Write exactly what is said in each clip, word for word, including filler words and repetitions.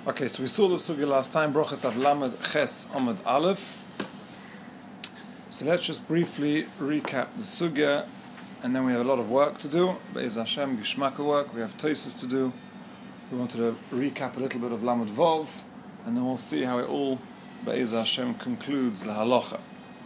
Okay, so we saw the sugya last time, Brochas Av Lamed Ches Amud Aleph. So let's just briefly recap the sugya, and then we have a lot of work to do. Be'ez Hashem, Gishmaka work, we have Tosis to do. We wanted to recap a little bit of Lamed Vov, and then we'll see how it all, Be'ez Hashem, concludes the halacha.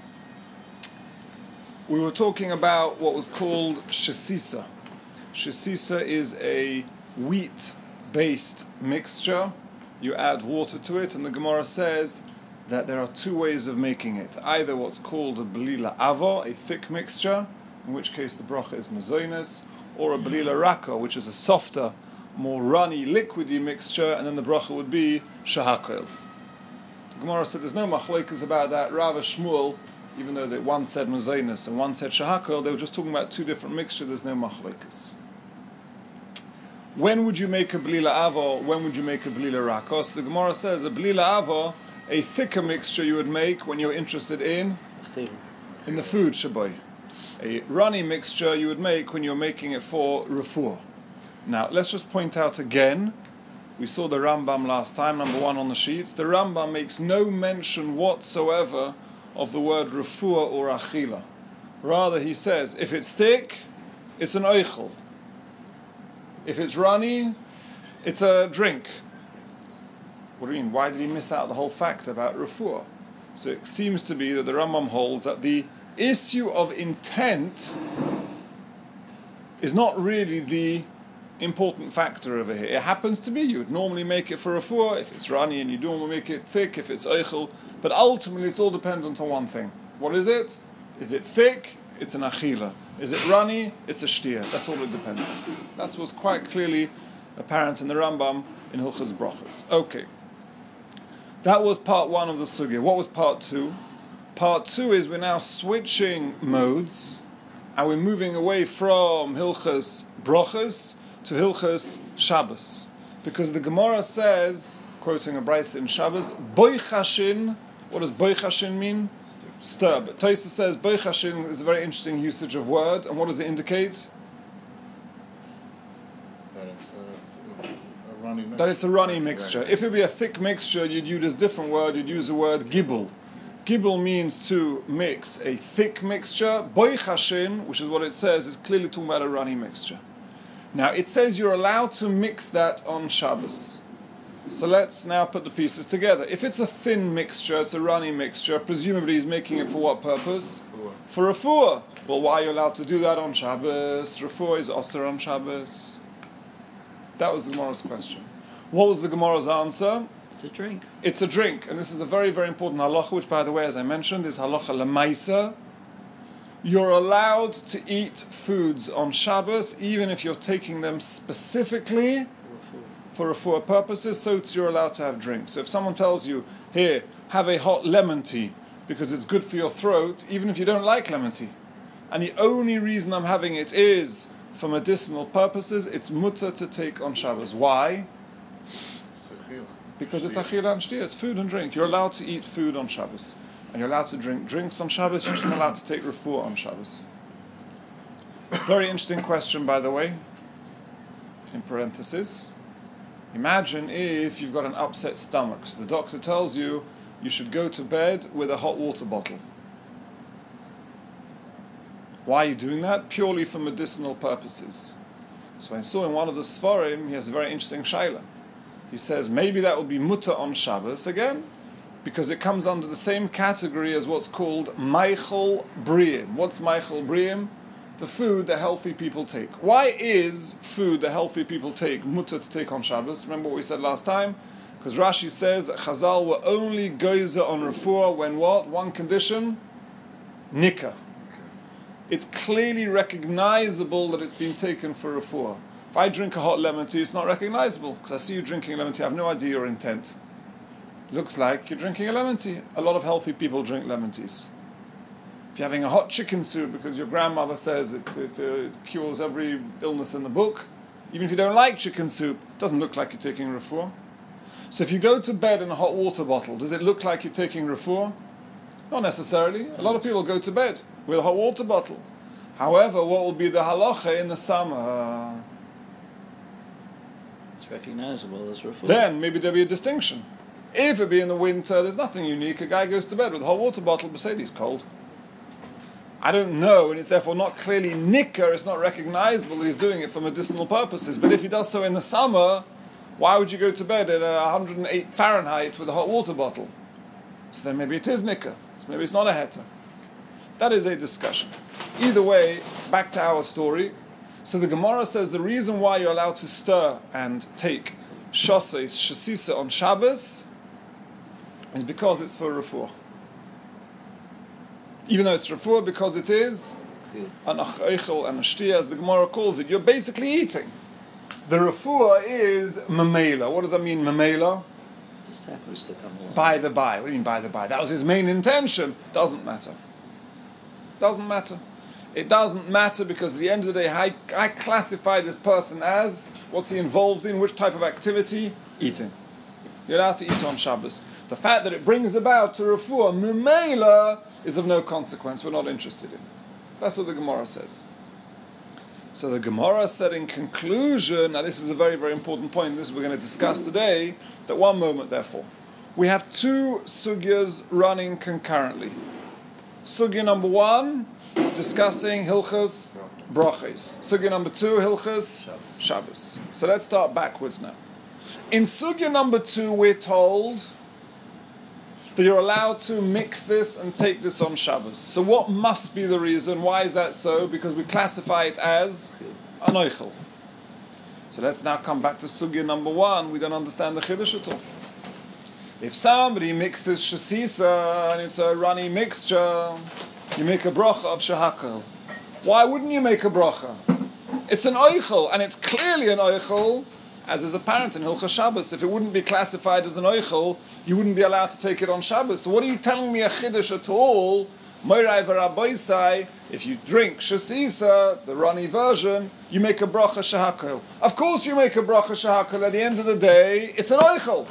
We were talking about what was called shesisa. Shesisa is a wheat-based mixture. You add water to it, and the Gemara says that there are two ways of making it. Either what's called a belila avo, a thick mixture, in which case the bracha is mazonos, or a belila raka, which is a softer, more runny, liquidy mixture, and then the bracha would be shahakol. The Gemara said there's no machlokas about that. Rava Shmuel, even though they, one said mazonos and one said shahakol, they were just talking about two different mixtures. There's no machlokas. When would you make a belila avo? When would you make a belila raka? So the Gemara says a belila avo, a thicker mixture you would make when you're interested in Thing. in the food shaboy. A runny mixture you would make when you're making it for refuah. Now let's just point out again. We saw the Rambam last time, number one on the sheet. The Rambam makes no mention whatsoever of the word refuah or achila. Rather, he says if it's thick, it's an oichel. If it's runny, it's a drink. What do you mean? Why did he miss out the whole fact about refuah? So it seems to be that the Rambam holds that the issue of intent is not really the important factor over here. It happens to be you would normally make it for refuah if it's runny, and you normally make it thick if it's eichel. But ultimately, it's all dependent on one thing. What is it? Is it thick? It's an achila. Is it runny? It's a shtia. That's all it depends on. That's what's quite clearly apparent in the Rambam in Hilchos Brachos. Okay. That was part one of the sugya. What was part two? Part two is we're now switching modes, and we're moving away from Hilchos Brachos to Hilchos Shabbos. Because the Gemara says, quoting a brayso in Shabbos, boichashin. What does boichashin mean? Stir. But Tosa says boichashin is a very interesting usage of word, and what does it indicate? That it's a, a runny mixture. That it's a runny mixture. If it would be a thick mixture, you'd use a different word. You'd use the word gibel. Gibel means to mix a thick mixture. Boichashin, which is what it says, is clearly talking about a runny mixture. Now it says you're allowed to mix that on Shabbos. So let's now put the pieces together. If it's a thin mixture, it's a runny mixture, presumably he's making it for what purpose? Refuah. For refuah. Well, why are you allowed to do that on Shabbos? Refuah is osir on Shabbos. That was the Gemara's question. What was the Gemara's answer? It's a drink. It's a drink. And this is a very, very important halacha, which, by the way, as I mentioned, is halacha lemaisa. You're allowed to eat foods on Shabbos, even if you're taking them specifically for refuah purposes, so you're allowed to have drinks. So if someone tells you, here, have a hot lemon tea, because it's good for your throat, even if you don't like lemon tea, and the only reason I'm having it is for medicinal purposes, it's mutter to take on Shabbos. Why? Because it's achila and shtia, it's food and drink. You're allowed to eat food on Shabbos, and you're allowed to drink drinks on Shabbos, you're just not allowed to take refuah on Shabbos. Very interesting question, by the way, in parenthesis. Imagine if you've got an upset stomach. So the doctor tells you you should go to bed with a hot water bottle. Why are you doing that? Purely for medicinal purposes. So I saw in one of the Sfarim, he has a very interesting shaila. He says maybe that would be mutter on Shabbos again, because it comes under the same category as what's called Meichel Briim. What's Meichel Briim? The food that healthy people take. Why is food that healthy people take mutter to take on Shabbos? Remember what we said last time? Because Rashi says that Chazal were only gozer on refuah when what? One condition? Nikah. It's clearly recognizable that it's been taken for refuah. If I drink a hot lemon tea, it's not recognizable, because I see you drinking lemon tea, I have no idea your intent. Looks like you're drinking a lemon tea. A lot of healthy people drink lemon teas. If you're having a hot chicken soup because your grandmother says it, it, uh, it cures every illness in the book, even if you don't like chicken soup, it doesn't look like you're taking refuah. So if you go to bed in a hot water bottle, does it look like you're taking refuah? Not necessarily. A lot of people go to bed with a hot water bottle. However, what will be the halacha in the summer? It's recognizable as refuah. Then maybe there'll be a distinction. If it be in the winter, there's nothing unique. A guy goes to bed with a hot water bottle, but say he's cold. I don't know, and it's therefore not clearly nicker, it's not recognizable that he's doing it for medicinal purposes. But if he does so in the summer, why would you go to bed at uh, one hundred eight Fahrenheit with a hot water bottle? So then maybe it is nicker. So maybe it's not a heter. That is a discussion. Either way, back to our story. So the Gemara says the reason why you're allowed to stir and take shosais, shasisa on Shabbos is because it's for refuah. Even though it's refuah, because it is an eichel and a shtia, as the Gemara calls it, you're basically eating. The refuah is mamela. What does that mean, mamela? Just happens to come along. By the by. What do you mean by the by? That was his main intention. Doesn't matter. Doesn't matter. It doesn't matter because at the end of the day, I, I classify this person as, what's he involved in, which type of activity? Eating. You're allowed to eat on Shabbos. The fact that it brings about to refuah, memela, is of no consequence. We're not interested in. That's what the Gemara says. So the Gemara said in conclusion, now this is a very, very important point, this we're going to discuss today, that one moment therefore. We have two sugyas running concurrently. Sugya number one, discussing Hilchas Brachos. Sugya number two, Hilchas Shabbos. So let's start backwards now. In Sugya number two, we're told that you're allowed to mix this and take this on Shabbos. So what must be the reason? Why is that so? Because we classify it as an oichel. So let's now come back to Sugya number one. We don't understand the Chiddush at all. If somebody mixes shasisa and it's a runny mixture, you make a bracha of shahakal. Why wouldn't you make a bracha? It's an oichel, and it's clearly an oichel, as is apparent in Hilchas Shabbos. If it wouldn't be classified as an oichel, you wouldn't be allowed to take it on Shabbos. So what are you telling me a chiddush at all? Moirai v'raboisai, if you drink shasisa, the runny version, you make a bracha shahakal. Of course you make a bracha shahakal. At the end of the day, it's an oichel.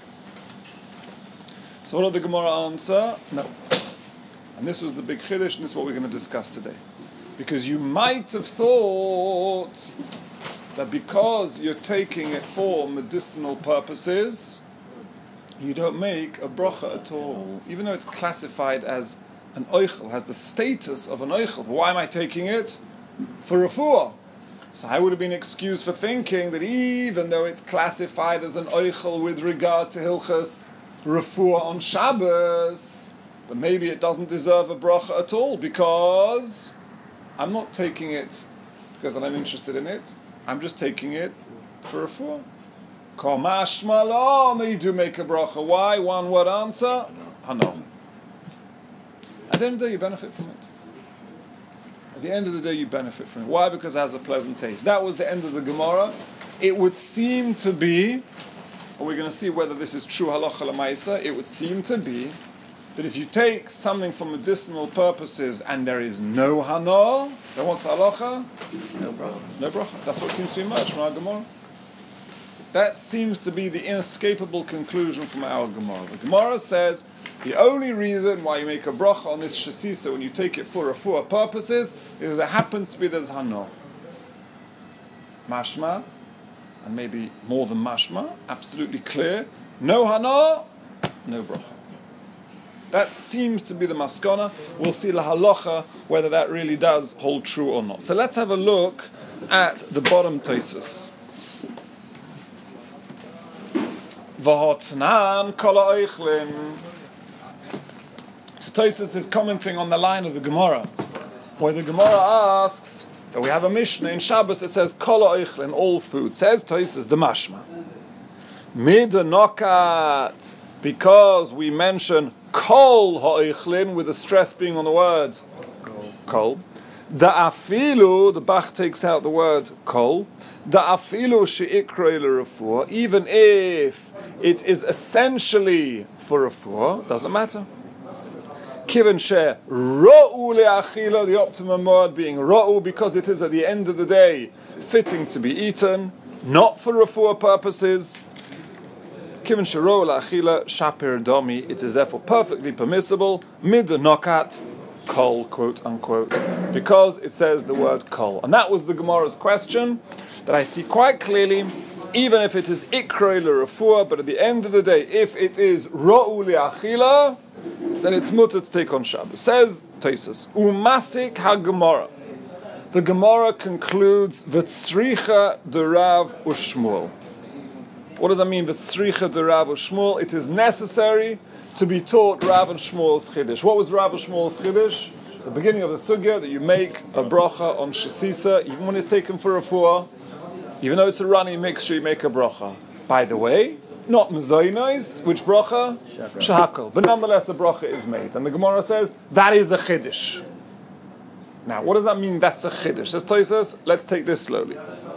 So what did the Gemara answer? No. And this was the big chiddush, and this is what we're going to discuss today. Because you might have thought that because you're taking it for medicinal purposes, you don't make a bracha at all. Even though it's classified as an oichel, has the status of an oichel. But why am I taking it? For refuah. So I would have been excused for thinking that even though it's classified as an oichel with regard to Hilchas refuah on Shabbos, but maybe it doesn't deserve a bracha at all because I'm not taking it because I'm interested in it. I'm just taking it for refuah. Kamashma lo, no, you do make a bracha. Why? One word answer. Hano. At the end of the day, you benefit from it. At the end of the day, you benefit from it. Why? Because it has a pleasant taste. That was the end of the Gemara. It would seem to be, and we're going to see whether this is true halacha l'maisa, it would seem to be that if you take something for medicinal purposes and there is no hana, then what's the halacha? No bracha. No bracha. That's what seems to emerge from our Gemara. That seems to be the inescapable conclusion from our Gemara. The Gemara says the only reason why you make a bracha on this shasisa when you take it for refuah purposes is because it happens to be there's hana. Mashma, and maybe more than mashma, absolutely clear. No hana, no bracha. That seems to be the maskana. We'll see la halacha whether that really does hold true or not. So let's have a look at the bottom Tosfos. V'hotnan kol ha'oichlin. So Tosfos is commenting on the line of the Gemara, where the Gemara asks that we have a Mishnah in Shabbos that says kol ha'oichlin, all food. Says Tosfos the mashma mid nokat, because we mention kol ha'oichlin with the stress being on the word kol. Da'afilu, the Bach takes out the word kol. Da'afilu she'ikroi l'refuah, even if it is essentially for refuah, doesn't matter. Kiven she ro'u le'achila, the optimum word being ro'u, because it is at the end of the day fitting to be eaten, not for refuah purposes. Kiven she ro'u le'achila shapir domi, it is therefore perfectly permissible, mid nokat, kol, quote unquote, because it says the word kol. And that was the Gemara's question that I see quite clearly even if it is ikroi l'refuah, but at the end of the day, if it is ro'u li'achila, then it's mutter to take on Shabbos. Says Tosfos, umasik ha-Gemara. The Gemara concludes, v'tzricha d'Rav u'Shmuel. What does that mean, v'tzricha d'Rav u'Shmuel? It is necessary to be taught Rav and Shmuel's chiddush. What was Rav and Shmuel's chiddush? The beginning of the sugya, that you make a bracha on shesisa, even when it's taken for refuah, even though it's a runny mixture, you make a bracha. By the way, not mezonos, which bracha? Shahakol. But nonetheless, a bracha is made. And the Gemara says, that is a chiddush. Now, what does that mean, that's a chiddush? Says Tosfos, let's take this slowly.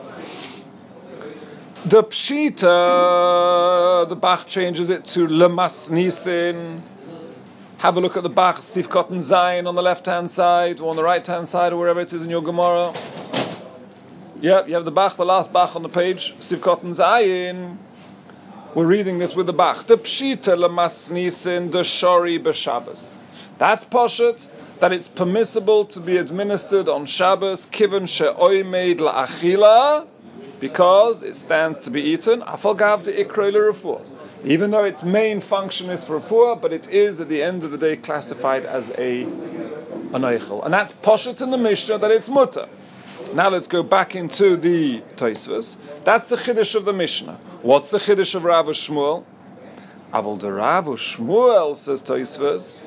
The Pshita, the Bach changes it to Lemas Nisin. Have a look at the Bach, Sivkot and Zayin on the left-hand side, or on the right-hand side, or wherever it is in your Gemara. Yep, you have the Bach, the last Bach on the page, Sivkot and Zayin. We're reading this with the Bach. The Pshita Lemas Nisin, the Shori b'Shabbos. That's Poshet, that it's permissible to be administered on Shabbos, Kiven she'oimeid la'achila, because it stands to be eaten, afal gav de ikroi l'refuah. Even though its main function is for refuah, but it is at the end of the day classified as a an oichel. And that's poshet in the Mishnah that it's mutter. Now let's go back into the Tosfos. That's the chiddush of the Mishnah. What's the chiddush of Rav Shmuel? Avol de Rav Shmuel, says Tosfos,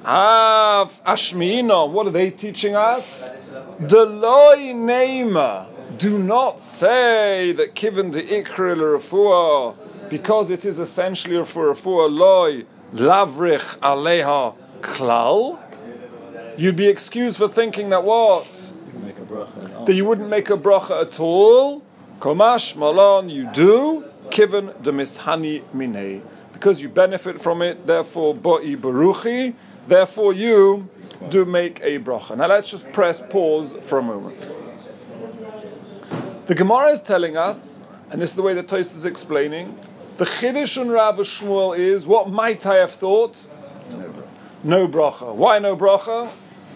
Av Ashmiino, what are they teaching us? Deloi Neima. Do not say that given the ikri l'refuah, because it is essentially for refuah loy lavrich aleha klal. You'd be excused for thinking that what? You make a bracha. That you wouldn't make a bracha at all. Komash malon, you do. Given the mishani minei, because you benefit from it. Therefore, bo'i baruchi. Therefore, you do make a bracha. Now let's just press pause for a moment. The Gemara is telling us, and this is the way that Tosfos is explaining, the chiddush on Rav Shmuel is, what might I have thought? No bracha. Why no bracha?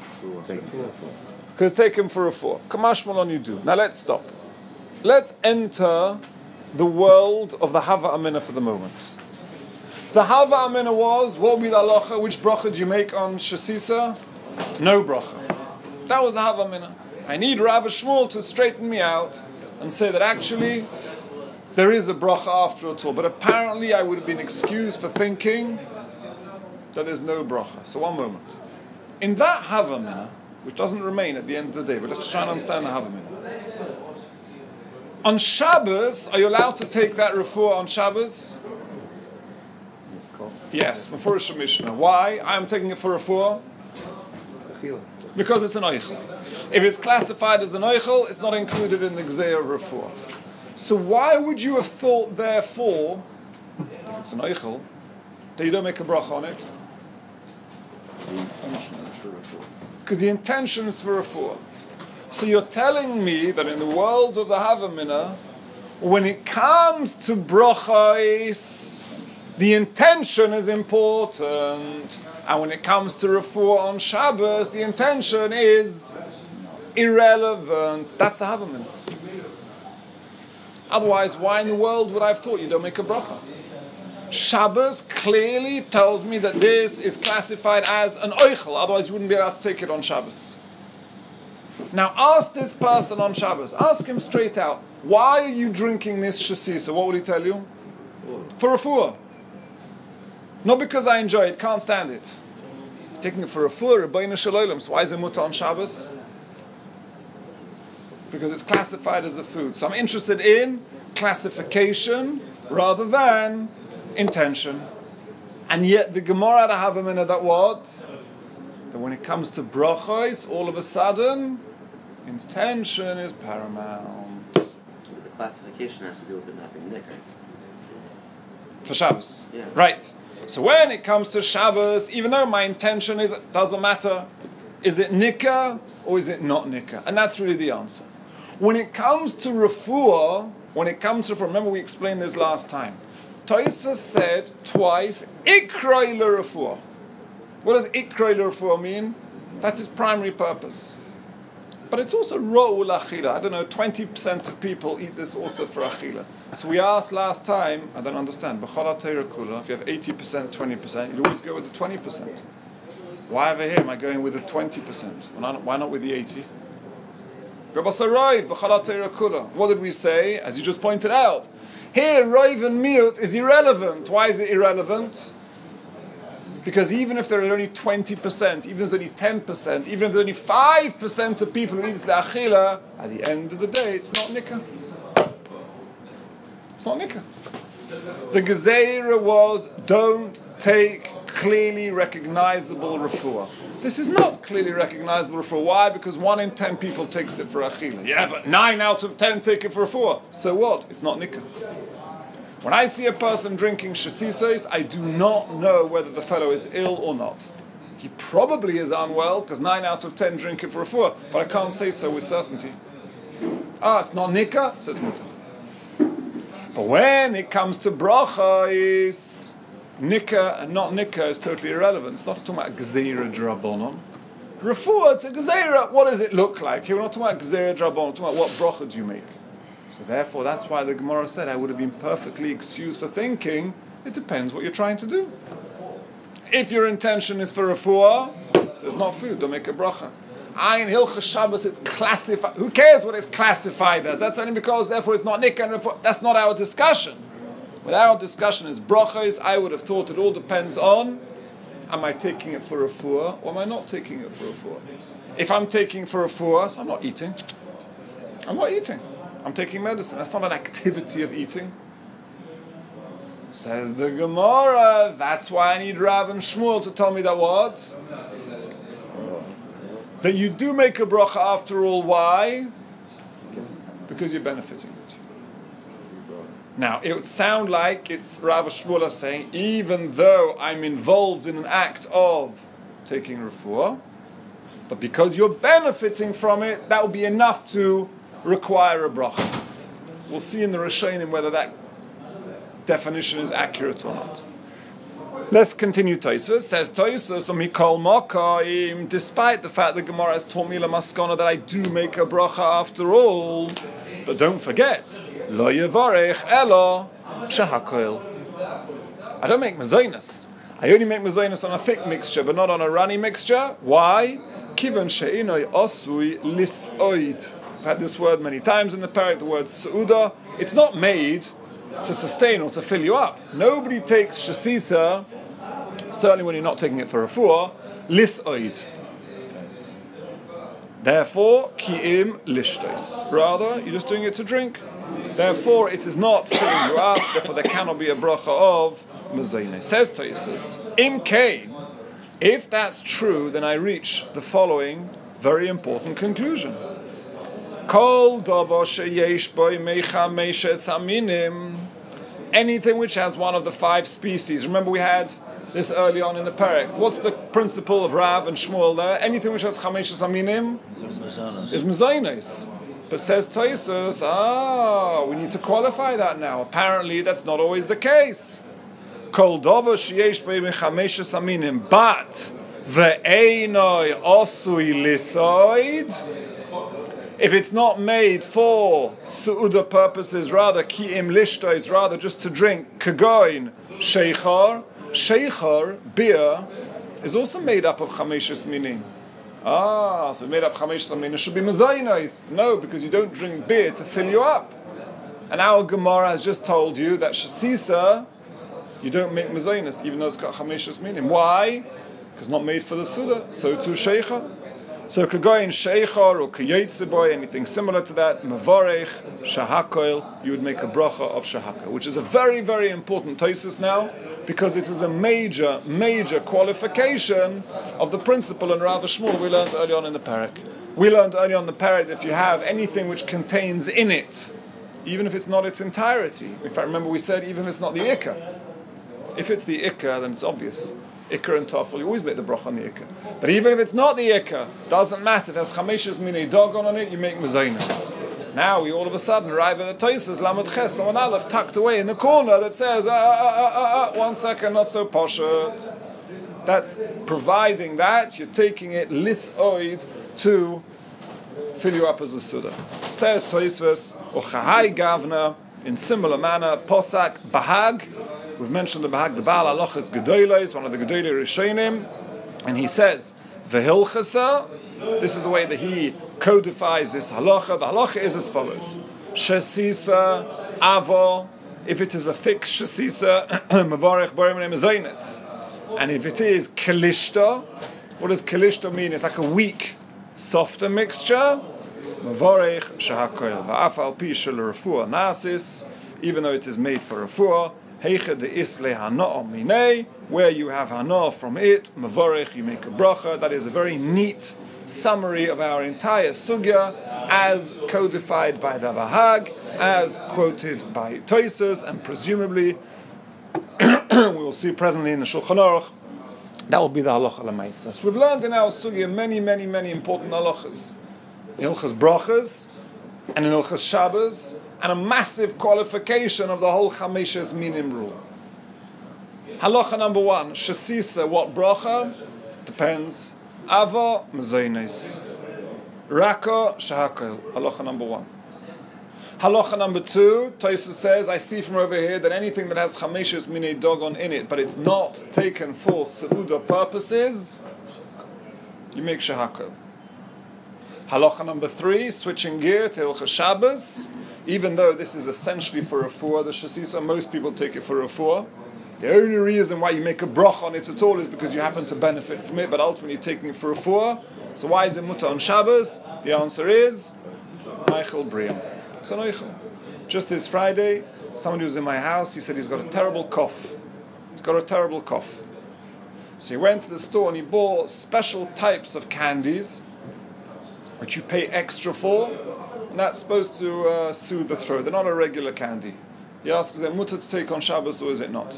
Because take him for a four. Kamash malon you do. Now let's stop. Let's enter the world of the Hava Amina for the moment. The Hava Amina was, what would be the halacha? Which bracha do you make on shesisa? No bracha. That was the Hava Amina. I need Rav Shmuel to straighten me out and say that actually there is a bracha after it all. But apparently I would have been excused for thinking that there's no bracha. So one moment. In that Hava Amina, which doesn't remain at the end of the day, but let's try and understand the Hava Amina. On Shabbos, are you allowed to take that refuah on Shabbos? Yes, before a Mishnah. Why? I'm taking it for refuah? Because it's an oichel. If it's classified as an oichel, it's not included in the gzeir of refuah. So why would you have thought, therefore, if it's an oichel, that you don't make a bracha on it? The intention is for refuah. Because the intention is for refuah. So you're telling me that in the world of the Hava Amina, when it comes to brachos, the intention is important, and when it comes to refuah on Shabbos, the intention is irrelevant. That's the Hava Amina. Otherwise, why in the world would I have thought you don't make a bracha? Shabbos clearly tells me that this is classified as an oichel, otherwise you wouldn't be allowed to take it on Shabbos. Now ask this person on Shabbos, ask him straight out, why are you drinking this shesisa? What would he tell you? For refuah. Not because I enjoy it, can't stand it. Taking it for refuah, Rebbeinu Shalom. So why is it mutar on Shabbos? Because it's classified as a food. So I'm interested in classification rather than intention. And yet the Gemara to have a minute that what? That when it comes to brachos, all of a sudden, intention is paramount. But the classification has to do with it not being nicker. For Shabbos. Yeah. Right. So when it comes to Shabbos, even though my intention is, doesn't matter, is it nikah or is it not nikah? And that's really the answer. When it comes to refuah, when it comes to, remember we explained this last time, Tosfos said twice, ikroi l'refuah. What does ikroi l'refuah mean? That's its primary purpose. But it's also ro'ul achila. I don't know, twenty percent of people eat this also for achila. So we asked last time, I don't understand, b'chol ha'teira kula, if you have eighty percent, twenty percent, you'd always go with the twenty percent. Why over here am I going with the twenty percent? Why not with the eighty? What did we say? As you just pointed out, here roiv and miut is irrelevant. Why is it irrelevant? Because even if there are only twenty percent, even if there's only ten percent, even if there's only five percent of people who eat the achila, at the end of the day, it's not nikah. It's not nikah. The gezeira was, don't take clearly recognizable refuah. This is not clearly recognizable refuah. Why? Because one in ten people takes it for achila. Yeah, but nine out of ten take it for refuah. So what? It's not nikah. When I see a person drinking shasisos, I do not know whether the fellow is ill or not. He probably is unwell because nine out of ten drink it for refuah, but I can't say so with certainty. Ah, it's not nikah, so it's mutter. But when it comes to bracha, is nikah and not nikah is totally irrelevant. It's not talking about gezeira drabonon. Refuah, it's a gezeira. What does it look like? Here we're not talking about gezeira drabonon. We're talking about what bracha do you make. So therefore, that's why the Gemara said I would have been perfectly excused for thinking it depends what you're trying to do. If your intention is for refuah, so it's not food. Don't make a bracha. Ayin Hilchas Shabbos, it's classified. Who cares what it's classified as? That's only because, therefore, it's not nikah and refuah. That's not our discussion. What our discussion is brachas. I would have thought it all depends on: am I taking it for refuah or am I not taking it for refuah? If I'm taking for refuah, so I'm not eating. I'm not eating. I'm taking medicine. That's not an activity of eating. Says the Gemara, that's why I need Rav and Shmuel to tell me that what? That you do make a bracha after all. Why? Because you're benefiting it. Now, it would sound like it's Rav and Shmuel are saying, even though I'm involved in an act of taking refuah, but because you're benefiting from it, that will be enough to require a bracha. We'll see in the Rishonim whether that definition is accurate or not. Let's continue. Tosfos says Tosfos Mikol Makaim, despite the fact that Gemara has taught me la maskana that I do make a bracha after all, but don't forget, lo yevarech elo shahakoil. I don't make mezainas. I only make mezainas on a thick mixture, but not on a runny mixture. Why? Kivan she'inoi osui lisoid. I've had this word many times in the parak, the word su'uda. It's not made to sustain or to fill you up. Nobody takes shasisa, certainly when you're not taking it for refuah, lisoid. Therefore, ki'im lishtos. Rather, you're just doing it to drink. Therefore, it is not filling you up. Therefore, there cannot be a bracha of mezainis. Says Tosfos, im kain. If that's true, then I reach the following very important conclusion. Anything which has one of the five species. Remember we had this early on in the parak. What's the principle of Rav and Shmuel there? Anything which has chameshes aminim is mezainos. But says Tosfos, ah, we need to qualify that now. Apparently that's not always the case. Kol davar sheyesh bo chameshes aminim, but ve'einoi osui lisoid. If it's not made for su'uda purposes, rather ki'im lishta is rather just to drink, kagoin sheichar. Sheichar, beer, is also made up of chameshes minim. Ah, so made up chameshes minim should be mezainos. No, because you don't drink beer to fill you up. And our Gemara has just told you that shasisa, you don't make mezainos, even though it's got chameshes minim. Why? Because it's not made for the suda. So too sheichar. So kagoyin sheichar or kayetziboy, anything similar to that, mavarech, shahakoil, you would make a bracha of shahaka, which is a very, very important Tosfos now, because it is a major, major qualification of the principle in Rav Shmuel we learned early on in the parak. We learned early on in the parak that if you have anything which contains in it, even if it's not its entirety, if I remember we said even if it's not the ikka, if it's the ikka, then it's obvious. Ikka and Tafel, you always make the bracha on the Ikka. But even if it's not the Ikka, doesn't matter. If there's chameshes minei dogon on it, you make mezainos. Now we all of a sudden arrive at a Tosfos Lamed Ches on Aleph tucked away in the corner that says, uh, uh, uh, uh, one second, not so poshet. That's providing that you're taking it lisoid to fill you up as a Suda. Says Toisvus, Ochahai Gavna, in similar manner, Posak Bahag. We've mentioned the Bahag, the Baal Alochas Gedolos, one of the Gedolei Rishonim, and he says, Vehilchasa, this is the way that he codifies this halacha. The halacha is as follows. Shesisa, Avo, if it is a thick shesisa, Mavarech Borim Mezainis. And if it is Kalishta, what does Kalishta mean? It's like a weak, softer mixture. Mavarech Shahakoil. Va'afal pi shel refuah nasis, even though it is made for refuah. Heicha de isle hanoah minei, where you have hanoah from it, Mavarech, you make a bracha. That is a very neat summary of our entire sugya, as codified by the Bahag, as quoted by Tosfos, and presumably we will see presently in the Shulchan Aruch. That will be the halacha l'maisa. So we've learned in our sugya many, many, many important halachas. In Hilchas Brachas, and in Hilchas Shabbos, and a massive qualification of the whole Chameshes Minim rule. Halacha number one, Shesisa, what bracha? Depends. Ava, Mezainis. Raka, Shahakel. Halacha number one. Halacha number two, Tosfos says, I see from over here that anything that has Chameshes Minei Dogon in it, but it's not taken for Seudah purposes, you make Shahakel. Halacha number three, switching gear to Hilchas Shabbos, even though this is essentially for refuah, the shesisa, most people take it for refuah. The only reason why you make a bracha on it at all is because you happen to benefit from it, but ultimately you're taking it for refuah. So why is it mutter on Shabbos? The answer is Michael Briam. It's an oichel. Just this Friday, somebody was in my house, he said he's got a terrible cough. He's got a terrible cough. So he went to the store and he bought special types of candies which you pay extra for, and that's supposed to uh, soothe the throat. They're not a regular candy. He asks, is it mutter to take on Shabbos or is it not?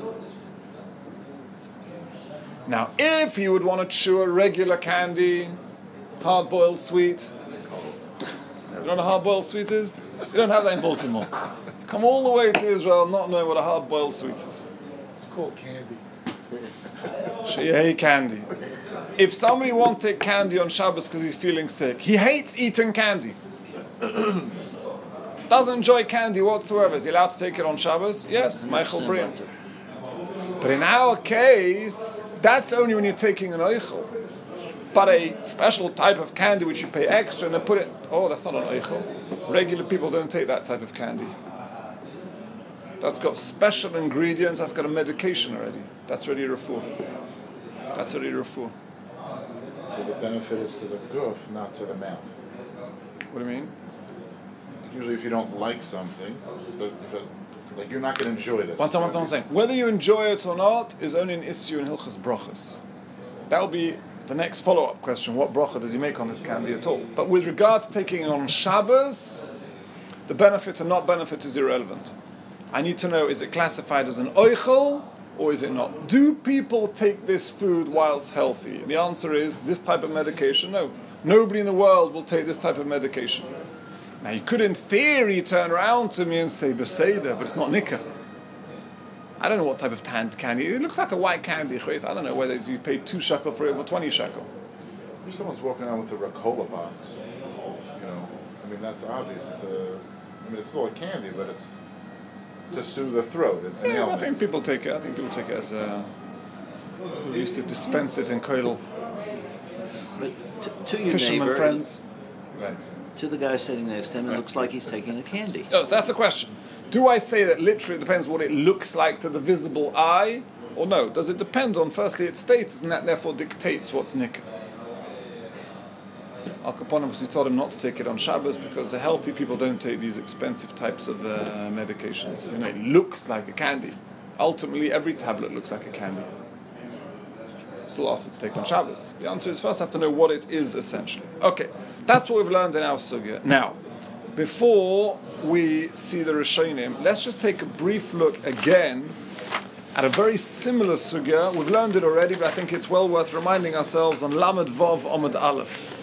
Now, if you would want to chew a regular candy, hard-boiled sweet, you know what a hard-boiled sweet is? You don't have that in Baltimore. You come all the way to Israel not knowing what a hard-boiled sweet is. It's called candy. Sheyeh candy. If somebody wants to take candy on Shabbos because he's feeling sick, he hates eating candy. Doesn't enjoy candy whatsoever. Is he allowed to take it on Shabbos? Yes, Michael Briam. But in our case, that's only when you're taking an oichel. But a special type of candy which you pay extra and they put it, oh, that's not an oichel. Regular people don't take that type of candy. That's got special ingredients, that's got a medication already. That's already refuah. That's already refuah. So the benefit is to the guf, not to the mouth. What do you mean? Usually if you don't like something, if it, if it, like you're not going to enjoy this. One second, one second, one second. Whether you enjoy it or not is only an issue in Hilchas Brachas. That will be the next follow-up question. What bracha does he make on this candy at all? But with regard to taking it on Shabbos, the benefit and not benefit is irrelevant. I need to know, is it classified as an oichel or is it not? Do people take this food whilst healthy? The answer is, this type of medication, no. Nobody in the world will take this type of medication. Now, you could, in theory, turn around to me and say, Beseda, but it's not nikah. I don't know what type of tanned candy. It looks like a white candy. I don't know whether you pay two shekel for it or twenty shekel. If someone's walking out with a Ricola box, you know, I mean, that's obvious. It's a, I mean, it's still a candy, but it's to soothe the throat. And, and yeah, I think people take it. I think people take it as a... We used to dispense it in Koil. But to, to your Fisherman neighbor, friends. Right. to the guy sitting next to him, it looks like he's taking a candy. Oh, so that's the question. Do I say that literally it depends what it looks like to the visible eye, or no? Does it depend on, firstly, its status, and that therefore dictates what's nikah? Al Capone obviously told him not to take it on Shabbos because the healthy people don't take these expensive types of uh, medications. You know, it looks like a candy. Ultimately, every tablet looks like a candy. Still asked it to take on Shabbos. The answer is first I have to know what it is essentially. Okay, that's what we've learned in our sugya. Now, before we see the Rishonim, let's just take a brief look again at a very similar sugya. We've learned it already, but I think it's well worth reminding ourselves on Lamed Vav Omid Aleph.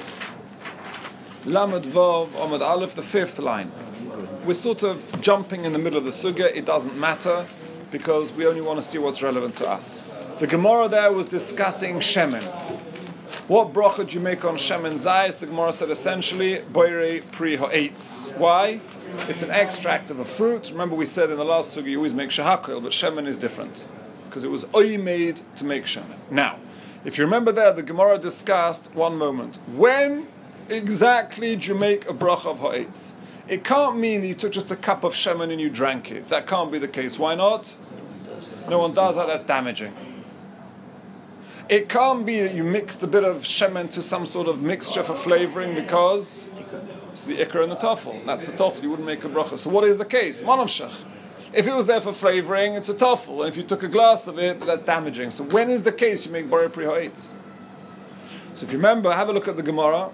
Lamed Vav Omid Aleph, the fifth line. We're sort of jumping in the middle of the sugya. It doesn't matter because we only want to see what's relevant to us. The Gemara there was discussing shemen. What bracha do you make on shemen zayis? The Gemara said essentially, boirei pri ha'etz. Why? It's an extract of a fruit. Remember we said in the last sugi you always make shahakol, but shemen is different. Because it was oy made to make shemen. Now, if you remember there, the Gemara discussed, one moment, when exactly do you make a bracha of ha'etz? It can't mean that you took just a cup of shemen and you drank it. That can't be the case. Why not? No one does that, that's damaging. It can't be that you mixed a bit of shemen to some sort of mixture for flavoring because it's the ikar and the tafel. That's the tafel, you wouldn't make a bracha. So what is the case? Manavshach. If it was there for flavoring, it's a tafel. And if you took a glass of it, that's damaging. So when is the case you make borei pri ha'etz? So if you remember, have a look at the Gemara.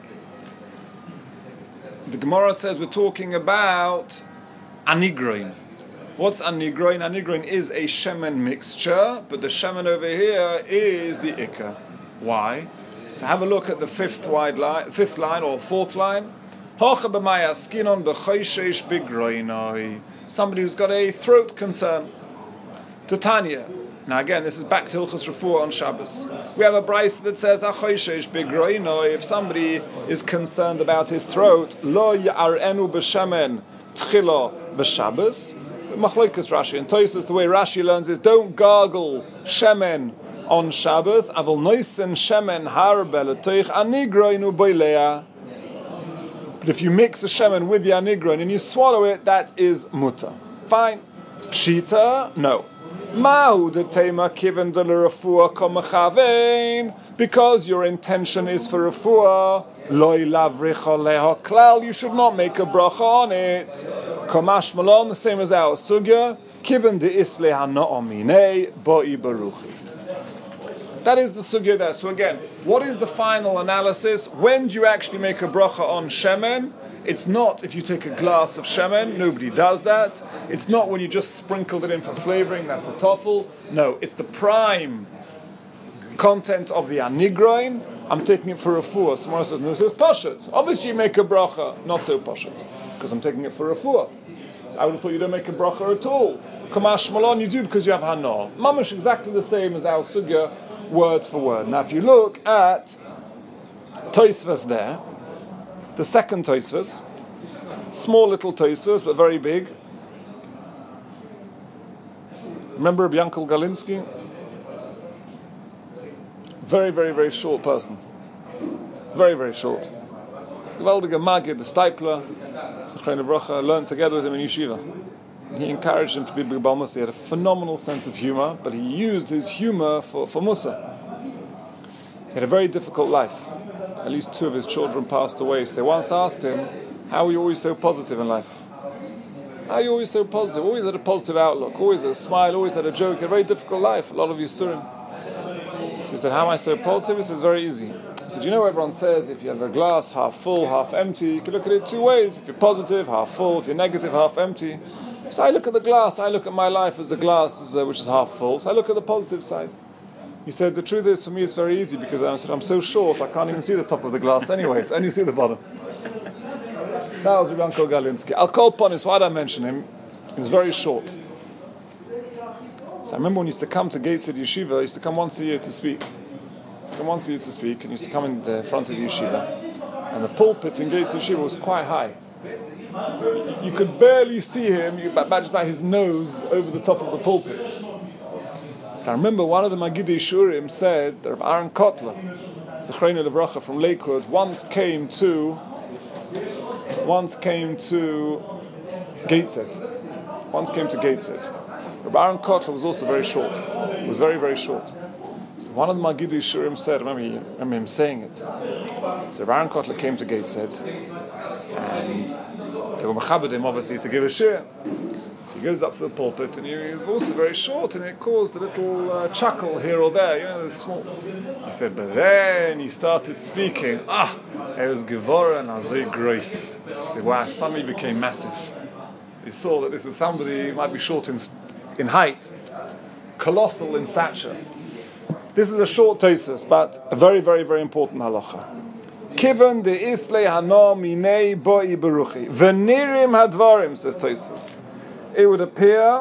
The Gemara says we're talking about anigroin. What's anigroin? Anigroin is a shemen mixture, but the shemen over here is the ikar. Why? So have a look at the fifth wide line, fifth line or fourth line. Somebody who's got a throat concern. Titania. Now again, this is back to Hilchos Refuah on Shabbos. We have a brayso that says, if somebody is concerned about his throat, lo ya'arenu b'shemen tchilo b'Shabbos. Machlokes Rashi and Tosfos, the way Rashi learns is, don't gargle shemen on Shabbos. Avol noisen shemen harbe l'toich anigroinu boilea. But if you mix the shemen with the anigroin and you swallow it, that is mutter. Fine. Pshita, no. Mahu de tema kiven de l'refuah komachavein, because your intention is for refuah. Loi lavricha leha klal, you should not make a bracha on it. Kamash malon, the same as our sugya. Kiven de isle hano'omine bo'i baruchi. That is the sugya there. So again, what is the final analysis? When do you actually make a bracha on shemen? It's not if you take a glass of shemen, nobody does that. It's not when you just sprinkled it in for flavoring, that's a tafel. No, it's the prime content of the anigroin. I'm taking it for refuah. Someone says, no, it says pashut. Obviously you make a bracha, not so pashut, because I'm taking it for refuah. So I would have thought you don't make a bracha at all. Kamash malon, you do because you have hana. Mamash exactly the same as our sugya, word for word. Now if you look at Tosfos there, the second Tosfos, small little Tosfos, but very big. Remember Rabbi Yankel Galinsky? Very, very, very short person. Very, very short. Gewaldige Magid, the Stipler, Zechrein Avrocha, learned together with him in yeshiva. He encouraged him to be B'Gbal Musa. He had a phenomenal sense of humor, but he used his humor for, for Musa. He had a very difficult life. At least two of his children passed away. So they once asked him, how are you always so positive in life? How are you always so positive? Always had a positive outlook, always had a smile, always had a joke. A very difficult life, a lot of Yisurim. So he said, how am I so positive? He said, very easy. He said, you know everyone says if you have a glass half full, half empty, you can look at it two ways. If you're positive, half full. If you're negative, half empty. So I look at the glass, I look at my life as a glass as a, which is half full. So I look at the positive side. He said, the truth is, for me, it's very easy because I said, I'm so short, I can't even see the top of the glass anyway, so I only see the bottom. That was Rabbi Yankel Galinsky. Al Kol Ponis, why did I mention him? He was very short. So I remember when he used to come to Gateshead Yeshiva, he used to come once a year to speak. He used to come once a year to speak, and he used to come in the front of the yeshiva. And the pulpit in Gateshead Yeshiva was quite high. You could barely see him, you badged by his nose over the top of the pulpit. I remember one of the Magidei Shurim said that Aaron Kotler, Zechrein Levracha from Lakewood, once came to once came to Gateshead. Once came to Gateshead. Rabbi Aaron Kotler was also very short. He was very, very short. So one of the Magidei Shurim said, I remember, I remember him saying it. So Rabbi Aaron Kotler came to Gateshead, and they were mechabed him obviously to give a shir. So he goes up to the pulpit, and he is also very short, and it caused a little uh, chuckle here or there, you know, the small. He said, but then he started speaking. Ah, it was Gevora and Azay Grace. He said, wow, suddenly he became massive. He saw that this is somebody who might be short in, in height, colossal in stature. This is a short Tosfos, but a very, very, very important halacha. Kiven de isle hano minei boi beruchi. Venirim hadvarim, says Tosfos. It would appear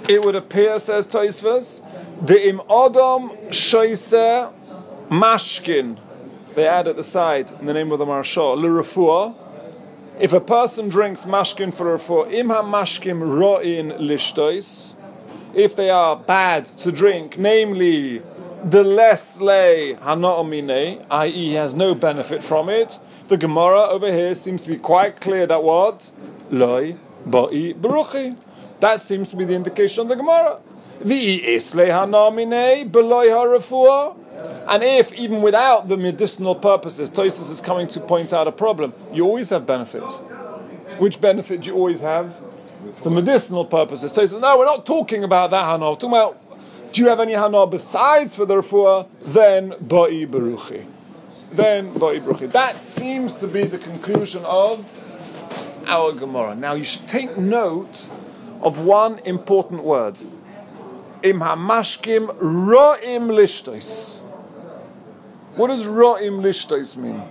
it would appear, says Tosfos, the im Adam shoise mashkin. They add at the side in the name of the Maharsha, l'refuah. If a person drinks mashkin for refuah, im ha mashkim ro'in lishtois. If they are bad to drink, namely the less lay hana'omine, that is, he has no benefit from it. The Gemara over here seems to be quite clear that what? Loi ba'i beruchi. That seems to be the indication of the Gemara. V'i isle hana'omine beloi ha'refuah. And if, even without the medicinal purposes, Tosfos is coming to point out a problem, you always have benefit. Which benefit do you always have? The medicinal purposes. So he says, no, we're not talking about that hana. We're talking about, do you have any hana besides for the refuah? Then ba'i beruchi. Then ba'i beruchi. That seems to be the conclusion of our Gemara. Now you should take note of one important word. Im hamashkim ro'im lishtois. What does ro'im lishtois mean?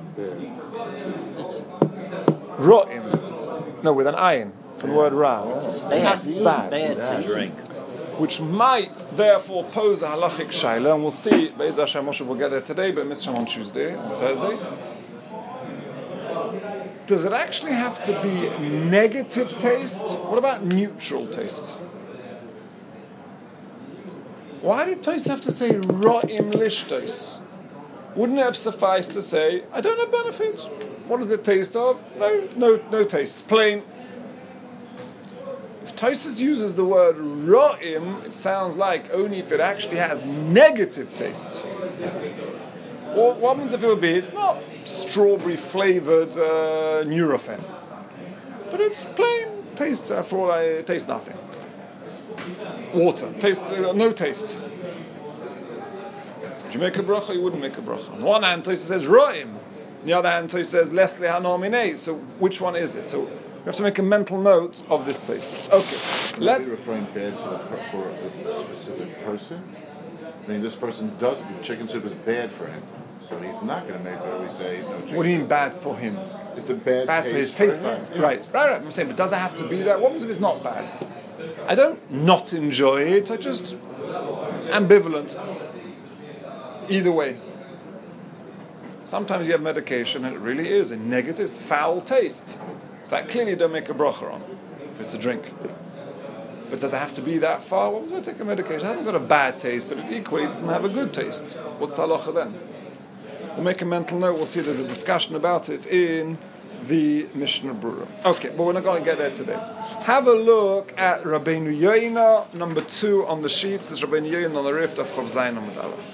Ro'im. No, with an ayin. From the word ra. It's bad. It's bad. bad to drink. Which might therefore pose a halachic shaila, and we'll see, Be'ez Hashem Moshe will get there today, but Mister on Tuesday, on Thursday. Does it actually have to be negative taste? What about neutral taste? Why did Tosfos have to say ro'im lishtos? Wouldn't it have sufficed to say, I don't have benefit? What does it taste of? No, no, no taste. Plain. If Tosfos uses the word ro'im, it sounds like only if it actually has negative taste. Well, what happens if it would be? It's not strawberry flavored uh, Nurofen, but it's plain taste. Uh, for all I taste nothing. Water, taste, uh, no taste. Would you make a bracha? You wouldn't make a bracha. On one hand, Tosfos says ro'im. On the other hand, Tosfos says lesli hanomine. So which one is it? So we have to make a mental note of this Tosfos. Okay, Let's let's. referring bad to the, for the specific person. I mean, this person does chicken soup is bad for him, so he's not going to make what we say. No chicken What do you mean soup. bad for him? It's a bad, Bad taste for his taste him. buds. Yeah. Right, right, right. I'm saying, but does it have to be that? What happens if it's not bad? I don't not enjoy it. I just ambivalent. Either way. Sometimes you have medication and it really is a negative, it's foul taste. So that clearly don't make a bracha on if it's a drink. But does it have to be that far? What was I take a medication? It hasn't got a bad taste, but it equally doesn't have a good taste. What's the halacha then? We'll make a mental note. We'll see there's a discussion about it in the Mishnah Brura. Okay, but we're not going to get there today. Have a look at Rabbeinu Yoina, number two on the sheets. It's Rabbeinu Yoina on the Rift of Chav Zayin Amud Aleph.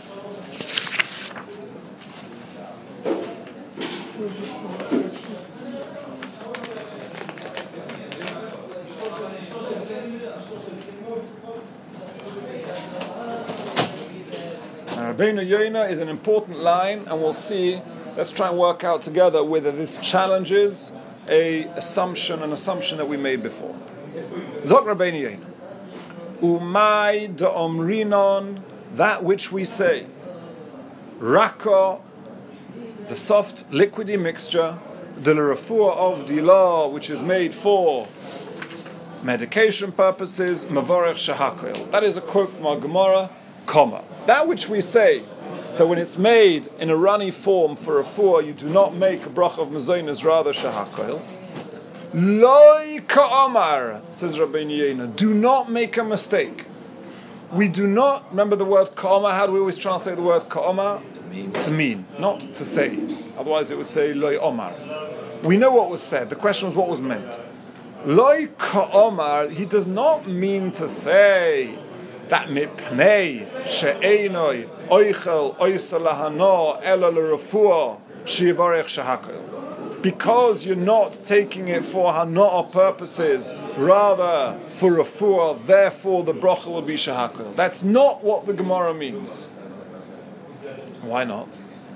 Rabbeinu Yoina is an important line, and we'll see. Let's try and work out together whether this challenges a assumption, an assumption that we made before. Zok Rabbeinu Yoina, Umay da'omrinon, that which we say, Raka, the soft liquidy mixture, de l'refuah of dilah, which is made for medication purposes, mavorech shahakoil. That is a quote from our Gemara, comma. That which we say, that when it's made in a runny form for a refuah, you do not make a bracha of mezonos, rather shahakoil. Loi ka'amar, says Rabbeinu Yoina, do not make a mistake. We do not, remember the word ka'amar, how do we always translate the word ka'amar? To mean. To mean, not to say. Otherwise it would say loi omar. We know what was said, the question was what was meant. Loi ka'amar, he does not mean to say that mipnei she'einoi oichel oisalahano ela l'refuah shivarech shahakol. Because you're not taking it for hana'ah purposes, rather for refuah, therefore the bracha will be shahakol. That's not what the Gemara means. Why not?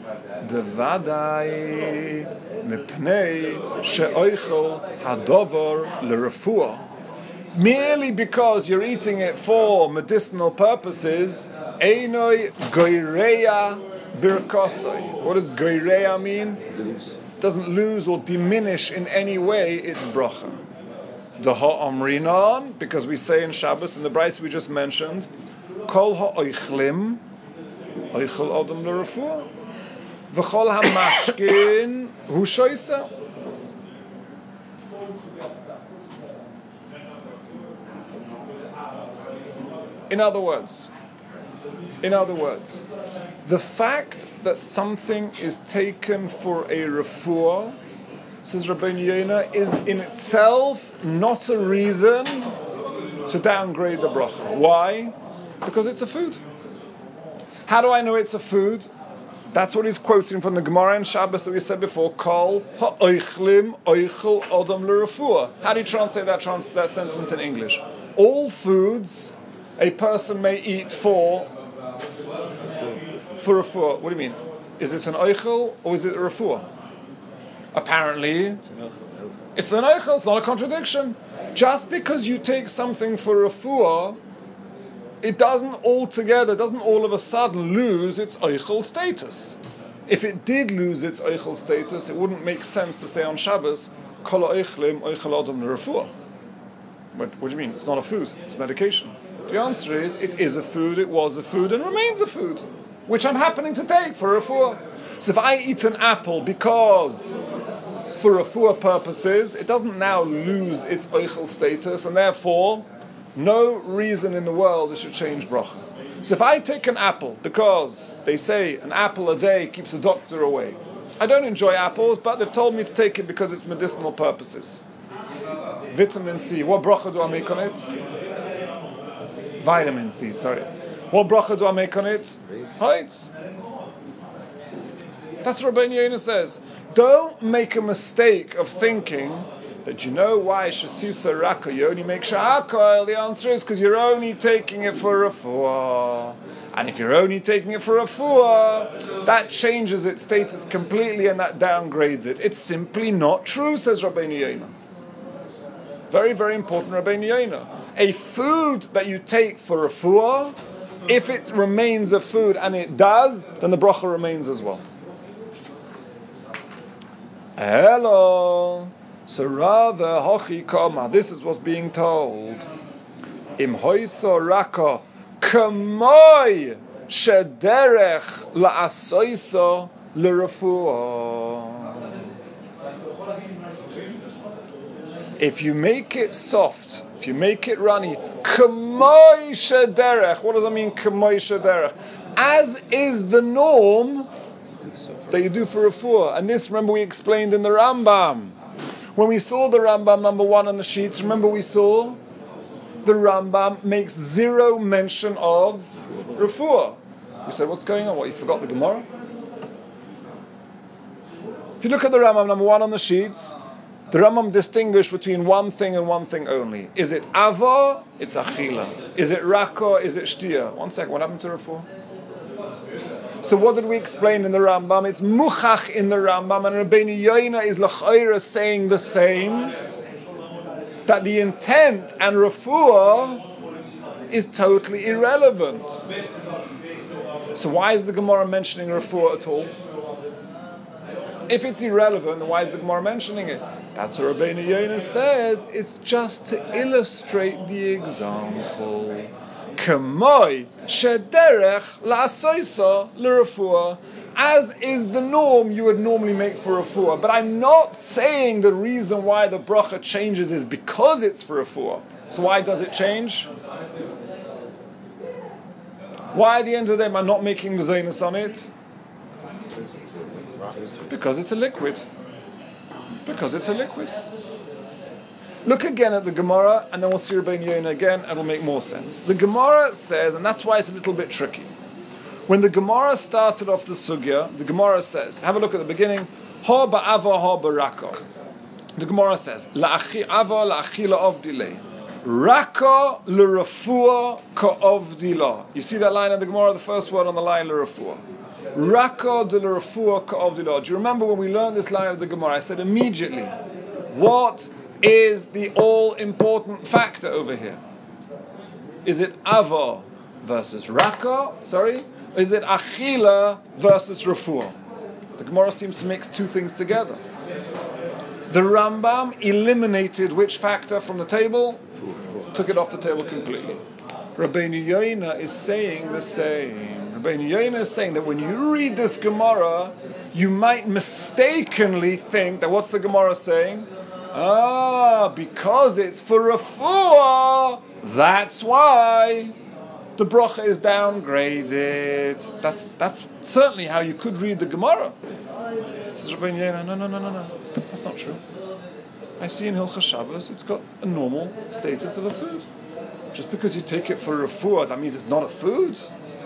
Devadai mipnei she'oichel hadover l'refuah. Merely because you're eating it for medicinal purposes, einoi goireya birkosoi. What does goireya mean? Lose. Doesn't lose or diminish in any way its bracha. The ha'amrinon, because we say in Shabbos, in the Bryce we just mentioned, kol ha'oichlim, oichel adam l'refuah, v'chol ha'mashkin hu shoysa. In other words, in other words, the fact that something is taken for a refuah, says Rabbeinu Yonah, is in itself not a reason to downgrade the bracha. Why? Because it's a food. How do I know it's a food? That's what he's quoting from the Gemara in Shabbos that we said before, Kol ha'oichlim oichel odam l'refuah. How do you translate that, trans- that sentence in English? All foods a person may eat for for refuah. What do you mean? Is it an oichel or is it a refuah? Apparently, it's an oichel. It's not a contradiction. Just because you take something for refuah, it doesn't altogether, doesn't all of a sudden lose its oichel status. If it did lose its oichel status, it wouldn't make sense to say on Shabbos, Kol oichlim oichel adam l'refuah. But what do you mean? It's not a food. It's medication. The answer is, it is a food, it was a food, and remains a food, which I'm happening to take for refuah. So if I eat an apple because, for refuah purposes, it doesn't now lose its oichel status, and therefore, no reason in the world it should change bracha. So if I take an apple because they say an apple a day keeps the doctor away, I don't enjoy apples, but they've told me to take it because it's medicinal purposes. Vitamin C, what bracha do I make on it? Vitamin C, sorry. What bracha do I make on it? Right. That's what Rabbeinu Yonah says. Don't make a mistake of thinking that you know why shasisa raka, you only make sha'akoil. The answer is because you're only taking it for refuah. And if you're only taking it for refuah, that changes its status completely and that downgrades it. It's simply not true, says Rabbeinu Yonah. Very, very important Rabbeinu Yonah. A food that you take for refuah, if it remains a food, and it does, then the bracha remains as well. Hello. So rather, hochi kama, this is what's being told. Im hoiso raka kamoy shederech la'asoiso l'refuah. If you make it soft, if you make it runny, kamoy shederech. What does that mean, kamoy shederech? As is the norm that you do for refuah. And this, remember, we explained in the Rambam. When we saw the Rambam number one on the sheets, remember we saw the Rambam makes zero mention of refuah. We said, what's going on? What, you forgot the Gemara? If you look at the Rambam number one on the sheets, the Rambam distinguished between one thing and one thing only. Is it ava? It's achila. Is it raka? Is it shtia? One second, what happened to refuah? So what did we explain in the Rambam? It's muchach in the Rambam, and Rabbeinu Yonah is l'chayra saying the same, that the intent and refuah is totally irrelevant. So why is the Gemara mentioning refuah at all? If it's irrelevant, then why is the Gemara mentioning it? That's what Rabbeinu Yonah says. It's just to illustrate the example. Kamoy shederech la'asoisa l'refuah, as is the norm you would normally make for refuah. But I'm not saying the reason why the bracha changes is because it's for refuah. So why does it change? Why at the end of the day am I not making mezainis on it? Because it's a liquid. Because it's a liquid. Look again at the Gemara, and then we'll see Rabbeinu Yonah again, and it'll make more sense. The Gemara says, and that's why it's a little bit tricky. When the Gemara started off the sugya, the Gemara says, have a look at the beginning, ha ba'ava ha baraka. The Gemara says, la'achi ava la'achila avdilei, raka l'refuah ka'avdila. You see that line in the Gemara, the first word on the line, l'refuah. Raka de l'refuah ka'avdila. Do you remember when we learned this line of the Gemara? I said immediately, what is the all-important factor over here? Is it ava versus raka? Sorry? Is it achila versus refuah? The Gemara seems to mix two things together. The Rambam eliminated which factor from the table? Took it off the table completely. Rabbeinu Yoina is saying the same. Rabbeinu Yoina is saying that when you read this Gemara, you might mistakenly think that what's the Gemara saying? Ah, because it's for refuah, that's why the bracha is downgraded. That's that's certainly how you could read the Gemara. Says Rabbeinu Yoina, no, no, no, no, no. That's not true. I see in Hilchas Shabbos it's got a normal status of a food. Just because you take it for refuah, that means it's not a food?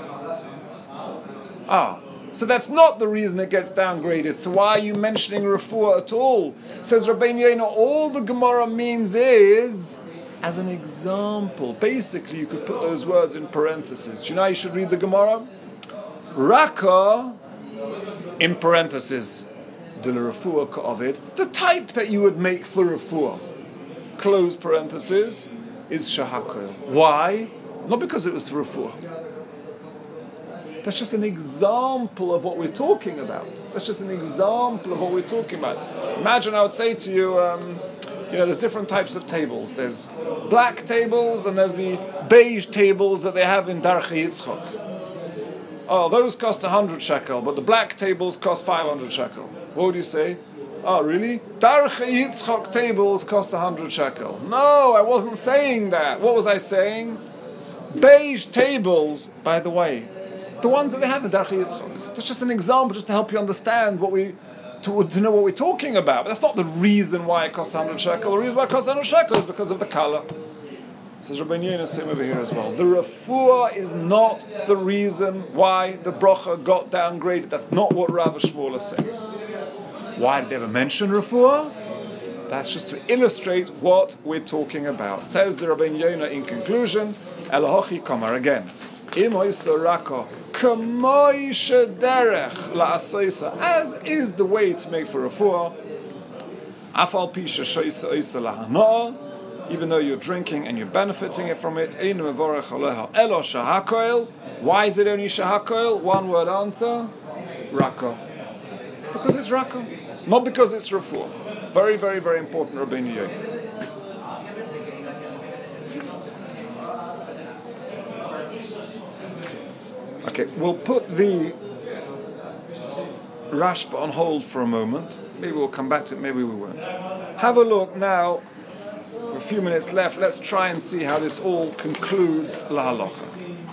Ah, so that's not the reason it gets downgraded. So why are you mentioning refuah at all? Says Rabbeinu Yoina, all the Gemara means is, as an example. Basically, you could put those words in parentheses. Do you know how you should read the Gemara? Raka, in parentheses, de refuah ka'avid, the type that you would make for refuah, close parentheses, is shahakol. Why? Not because it was for refuah. That's just an example of what we're talking about. That's just an example of what we're talking about. Imagine I would say to you, um, you know, there's different types of tables. There's black tables and there's the beige tables that they have in Darchei Yitzchok. Oh, those cost one hundred shekel, but the black tables cost five hundred shekel. What would you say? Oh, really? Darchei Yitzchok tables cost one hundred shekel. No, I wasn't saying that. What was I saying? Beige tables, by the way, the ones that they have in Darchei Yitzchok. That's just an example, just to help you understand what we, to, to know what we're talking about. But that's not the reason why it costs one hundred shekel. The reason why it costs one hundred shekel is because of the color. Says Rabbeinu Yoina, same over here as well. The refuah is not the reason why the bracha got downgraded. That's not what Rav Shmuel is saying. Why did they ever mention refuah? That's just to illustrate what we're talking about. Says the Rabbeinu Yoina in conclusion, Elahochi Kamar again. Im hoysa raka kamoi shederech la'asoisa, as is the way to make for refuah. Afal pisha shoysa oisa lahana, even though you're drinking and you're benefiting it from it. Ein mevorech aleha elo shahakoil. Why is it only shahakoil? One word answer: raka. Because it's raka, not because it's refuah. Very, very, very important, Rabbeinu Yoina. Okay, we'll put the Rashba on hold for a moment. Maybe we'll come back to it, maybe we won't. Have a look now. A few minutes left. Let's try and see how this all concludes La Halacha.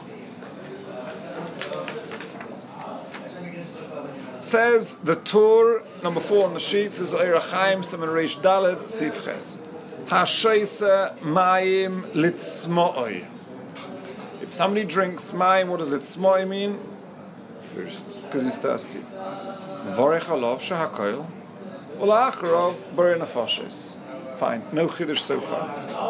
Says the Tur, number four on the sheet, says Eira Chaim, Siman Reish Daled, Sifches. Hasheisa Mayim Litzmo'oi. If somebody drinks mayim, what does litzmo'oi mean? Thirsty. Because he's thirsty. Vorech alav shahakoil, ula'acharov borei nefashos. Fine, no chiddush so far.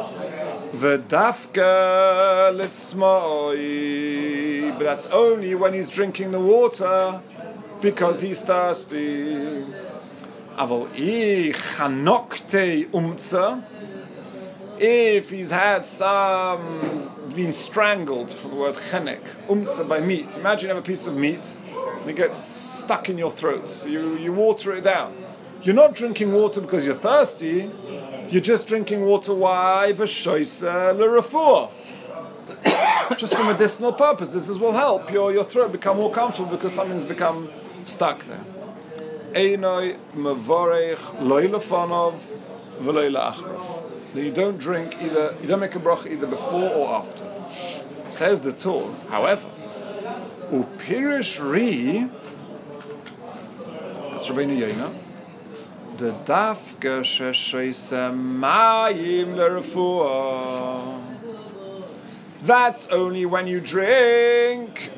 V'dafka litzmo'oi, but that's only when he's drinking the water because he's thirsty. Avol I chanokte umtza, if he's had some, been strangled, from the word chenek, umtza by meat. Imagine you have a piece of meat and it gets stuck in your throat. So you, you water it down. You're not drinking water because you're thirsty. You're just drinking water. Why? V'shoisa l'refuah. Just for medicinal purposes. This will help your, your throat become more comfortable because something's become stuck there. Einoi mevorech loy lefanov v'loy la'achrav. Then you don't drink either, you don't make a bracha either before or after. Says the Torah, however, upirish ri, that's Rabbeinu Yoina, the dafka shesheisa mayim l'refuah. That's only when you drink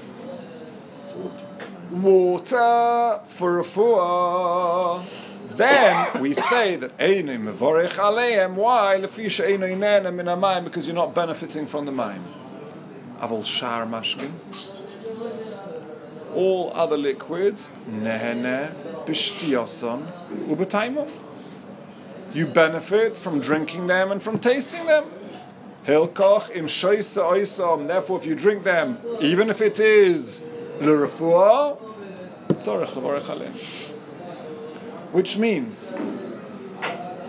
water for refuah. Then we say that Einoi mevorech aleim. Why? Lefisha einoi nena min hamayim, because you're not benefiting from the mayim. Avol shar mashkin. All other liquids, nehene b'shtiyason ubetaimo. You benefit from drinking them and from tasting them. Hilkoch im shoysa oisam. Therefore, if you drink them, even if it is l'refuah, tzorech levorech aleim. Which means,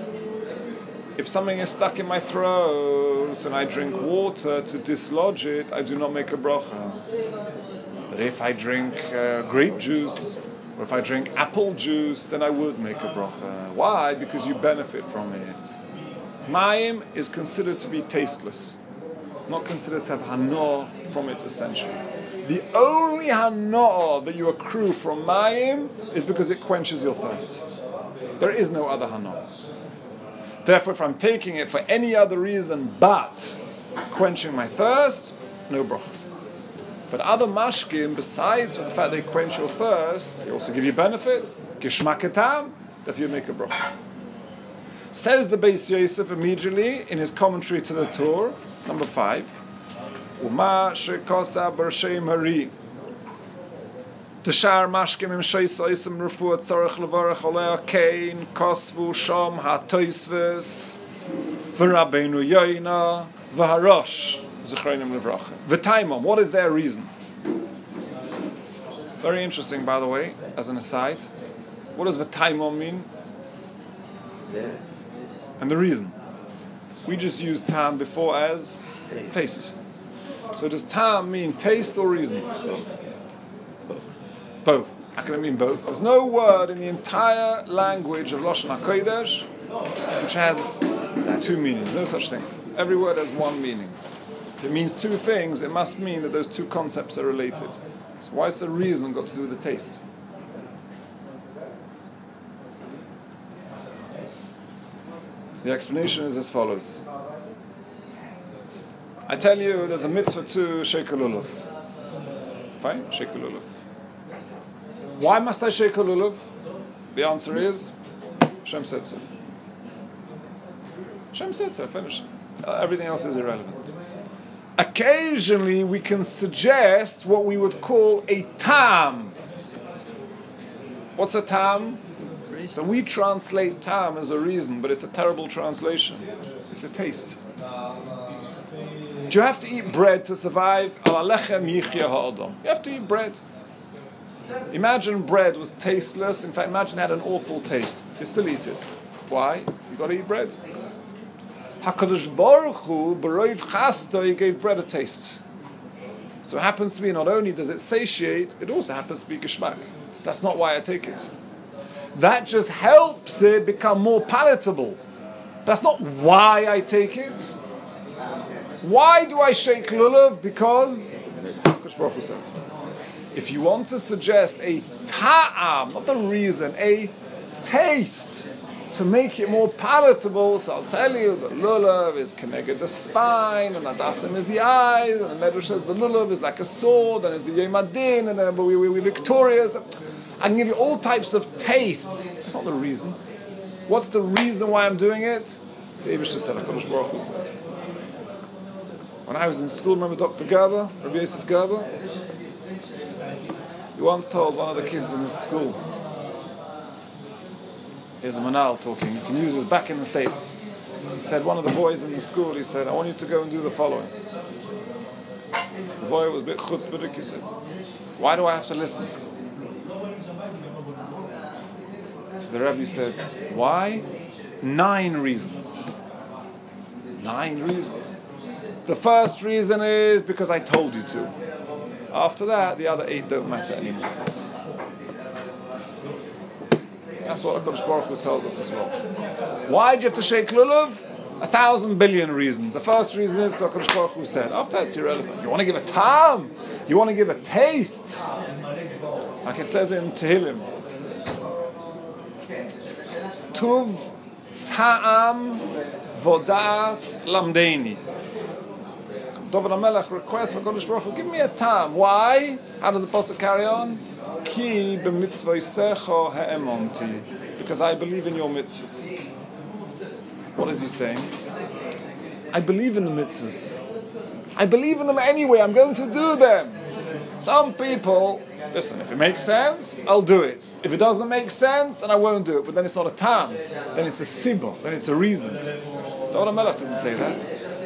If something is stuck in my throat and I drink water to dislodge it, I do not make a bracha. But if I drink uh, grape juice, or if I drink apple juice, then I would make a bracha. Why? Because you benefit from it. Mayim is considered to be tasteless, not considered to have hana from it essentially. The only hana that you accrue from mayim is because it quenches your thirst. There is no other hana. Therefore, if I'm taking it for any other reason but quenching my thirst, no bracha. But other mashkim, besides the fact they quench your thirst, they also give you benefit. Gishmak etam, if you make a bracha. Says the Beis Yosef immediately in his commentary to the Torah, number five. Uma shekosa b'rshem hari. Teshar mashkim im sheisa isem refuah tzarech levarech oleh kein kosvu sham hatoisves v'rabbeinu yoina v'harosh zechronim levracha v'taimom. What is their reason? Very interesting, by the way, as an aside. What does v'taimom mean? Yeah. And the reason? We just used tam before as Taste. taste. So does tam mean taste or reason? Both. How can it mean both? There's no word in the entire language of Lashon HaKodesh which has two meanings. No such thing. Every word has one meaning. If it means two things, it must mean that those two concepts are related. So why is the reason got to do with the taste? The explanation is as follows. I tell you, there's a mitzvah to shekel lulav. Fine? Shekel lulav. Why must I shake a lulav? The answer is Hashem said so. Hashem said so, finish. Uh, everything else is irrelevant. Occasionally we can suggest what we would call a tam. What's a tam? So we translate tam as a reason, but it's a terrible translation. It's a taste. Do you have to eat bread to survive? Al alechem yichya ha'adam. You have to eat bread. Imagine bread was tasteless. In fact, imagine it had an awful taste. You still eat it. Why? You got to eat bread. HaKadosh Baruch Hu, b'roiv chasta, he gave bread a taste. So it happens to be, not only does it satiate, it also happens to be geschmack. That's not why I take it. That just helps it become more palatable. That's not why I take it. Why do I shake lulav? Because HaKadosh Baruch Hu says. If you want to suggest a ta'am, not the reason, a taste to make it more palatable, so I'll tell you the lulav is connected the spine, and adasim is the eyes, and the Medrash says the lulav is like a sword, and it's the Yom Adin, and then we, we, we're victorious. I can give you all types of tastes. That's not the reason. What's the reason why I'm doing it? The Eibush said, HaKadosh Baruch Hu said. When I was in school, remember Doctor Gerber, Rabbi Yosef Gerber? He once told one of the kids in his school, here's a manal talking, you can use this back in the States. He said, one of the boys in the school, he said, I want you to go and do the following. So the boy was a bit chutzpahdik, he said, why do I have to listen? So the Rebbe said, why? Nine reasons. Nine reasons. The first reason is because I told you to. After that, the other eight don't matter anymore. That's what HaKadosh Baruch Hu tells us as well. Why do you have to shake lulav? A thousand billion reasons. The first reason is because HaKadosh Baruch Hu said. After that, it's irrelevant. You want to give a tam? You want to give a taste? Like it says in Tehillim. Tuv ta'am vodas lamdeini. David HaMelech requests for HaKadosh Baruch Hu, give me a tam. Why? How does the pasuk carry on? Ki b'mitzvosecha ha'emonti. Because I believe in your mitzvahs. What is he saying? I believe in the mitzvahs. I believe in them anyway. I'm going to do them. Some people, listen, if it makes sense, I'll do it. If it doesn't make sense, then I won't do it. But then it's not a tam. Then it's a sibah. Then it's a reason. David HaMelech didn't say that.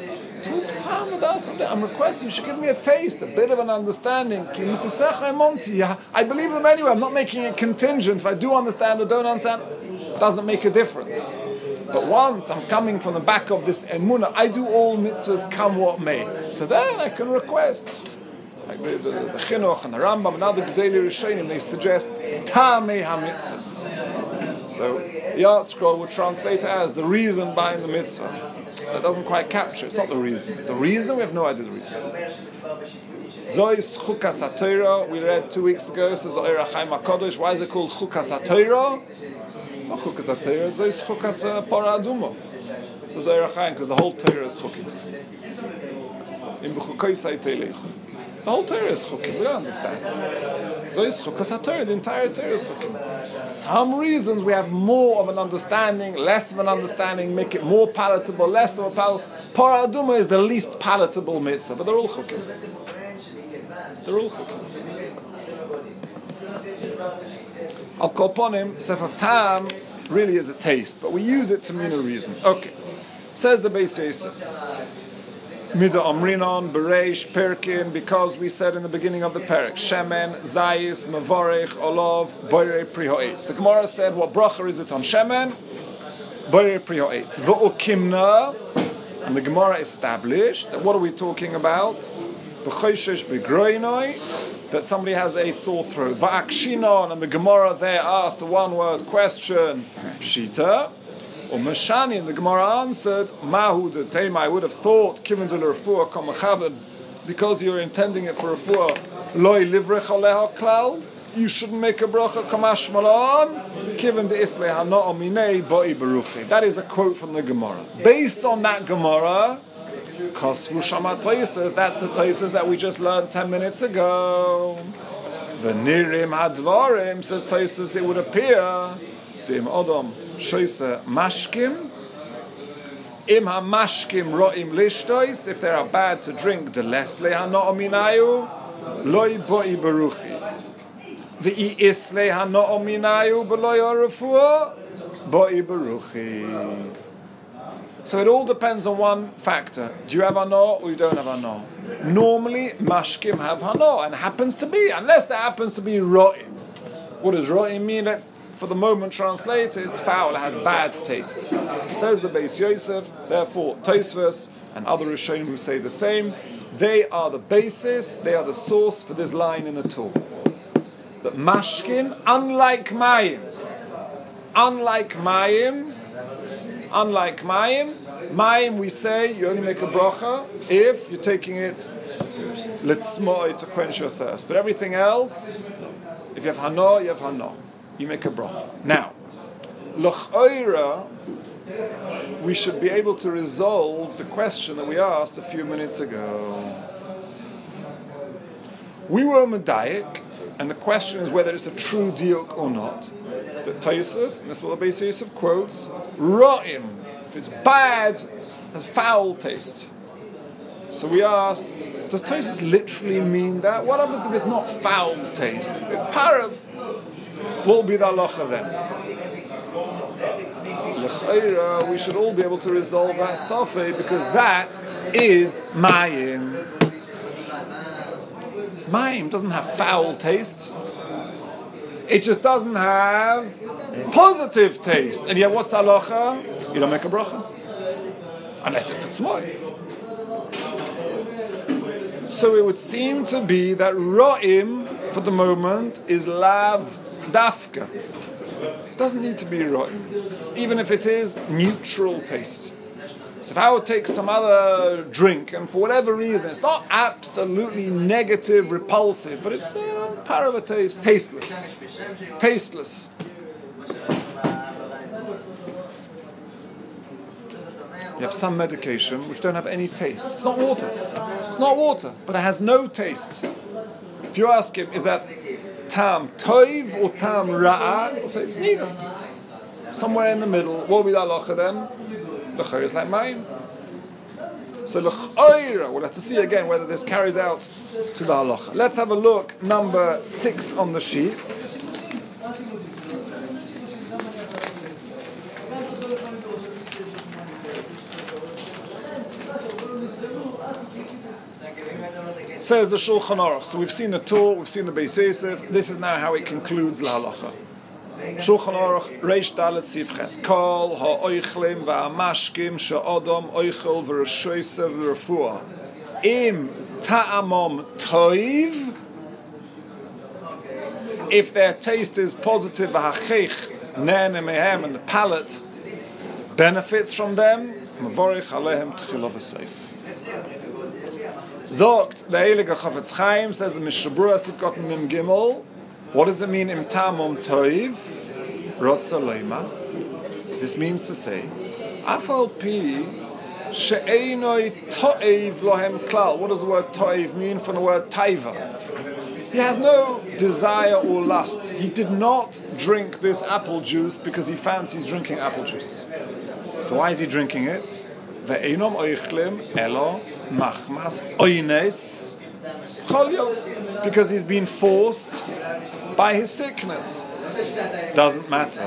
I'm requesting you should give me a taste, a bit of an understanding. I believe them anyway. I'm not making it contingent. If I do understand or don't understand, it doesn't make a difference. But once I'm coming from the back of this emunah, I do all mitzvahs come what may. So then I can request. Like the, the, the Chinuch and the Rambam and other Gedolei Rishonim, they suggest Tamei HaMitzvahs. So the Art Scroll would translate it as the reason behind the mitzvah. That doesn't quite capture. It's not the reason. The reason, we have no idea the reason. Zois Chukas HaTorah, we read two weeks ago, says the Ohr HaChaim HaKadosh. Why is it called Chukas HaTorah? It's not Chukas HaTorah, it's Zois Chukas Parah Aduma. Says the Ohr HaChaim, because the whole Torah is Chukim. In B'chukai Teilechu. The whole Torah is Chukim, we don't understand. Zois Chukas HaTorah, the entire Torah is Chukim. Some reasons we have more of an understanding, less of an understanding, make it more palatable, less of a palatable. Parah Aduma is the least palatable mitzvah, but they're all Chukim. They're all Chukim. Al Kol Ponim, Sefer Tam really is a taste, but we use it to mean a reason. Okay. Says the Beis Yosef. Mida Omrinon, Bereish, Perkin, because we said in the beginning of the Perek, Shemen, Zayis, Mavorech, Olov, Boirei Pri Ha'etz. The Gemara said, what bracha is it on Shemen? Boirei Pri Ha'etz. V'okimna, and the Gemara established that what are we talking about? B'choishesh b'groinoi, that somebody has a sore throat. Va'akshinon, and the Gemara there asked a one-word question, Pshita. Or Mashani, and the Gemara answered, Mahu de Tema, I would have thought, Kiven de l'Refuah Kamachaved, because you're intending it for Refuah, Loi livrech aleha klal, you shouldn't make a bracha, Kamash Malon, Kiven de Isle Hano Ominei Boi Baruchi. That is a quote from the Gemara. Based on that Gemara, Kosvu Shama Toises, that's the Toises that we just learned ten minutes ago. Venirim Hadvarim, says Toises, it would appear, Dim Odom, Shoise mashkim, im ha mashkim ro'im lishtois, if they are bad to drink, de lesle hano'ominayu, loy boi baruchi. V'i isle hano'ominayu, beloy ha'refuah, boi baruchi. So it all depends on one factor. Do you have hano or you don't have hano? Normally, mashkim have hano, and it happens to be, unless it happens to be ro'im. What does ro'im mean? Let's for the moment translated, it's foul, it has bad taste. Says the Beis Yosef, therefore Tosfos and other Rishonim who say the same, they are the basis, they are the source for this line in the Torah. That mashkin, unlike mayim, unlike mayim, unlike mayim, mayim we say you only make a bracha if you're taking it litzmoi to quench your thirst. But everything else, if you have hano, you have hano. You make a bracha. Now, l'ch'oira, we should be able to resolve the question that we asked a few minutes ago. We were medayik, and the question is whether it's a true diuk or not. The Tosfos, and that's what the Beis Yosef quotes, ra'im, if it's bad, has foul taste. So we asked, does Tosfos literally mean that? What happens if it's not foul taste? It's parav. What will be the halacha then? L'chayra, we should all be able to resolve that safek because that is mayim. Mayim doesn't have foul taste. It just doesn't have positive taste. And yet, what's the halacha? You don't make a bracha unless if it's small. So it would seem to be that ra'im for the moment is lav dafka. It doesn't need to be ra'im, even if it is neutral taste. So if I would take some other drink, and for whatever reason, it's not absolutely negative, repulsive, but it's a par of a taste, tasteless. Tasteless. You have some medication which don't have any taste. It's not water. It's not water, but it has no taste. If you ask him, is that tam toiv or tam ra'ah? He'll say it's neither. Somewhere in the middle. What will be the halacha then? L'chayr is like mine. So l'chayr, we'll have to see again whether this carries out to the halacha. Let's have a look. Number six on the sheets. Says the Shulchan Aruch. So we've seen the Torah, we've seen the Beis Yosef. This is now how it concludes la halacha. Shulchan Aruch Reish Dalet Sif Ches. Kol ha'oichlim va'amashkim she'odom oichel v'rashoysev v'refuah. Im ta'amom toiv. If their taste is positive, v'hachich nene mehem, and the palate benefits from them, mavorich alehem tchila v'seif. Zogt, the Heilige Chafetz Chaim says the Mishnah Berurah Sivkot Mem Gimel. What does it mean? Im ta'amom toiv, rotza leima. This means to say, afal pi she'einoi toiv lohem klal. What does the word toiv mean from the word taiva? He has no desire or lust. He did not drink this apple juice because he fancies drinking apple juice. So why is he drinking it? Ve'einom oichlim elo machmas oines cholyov. Because he's been forced by his sickness. Doesn't matter.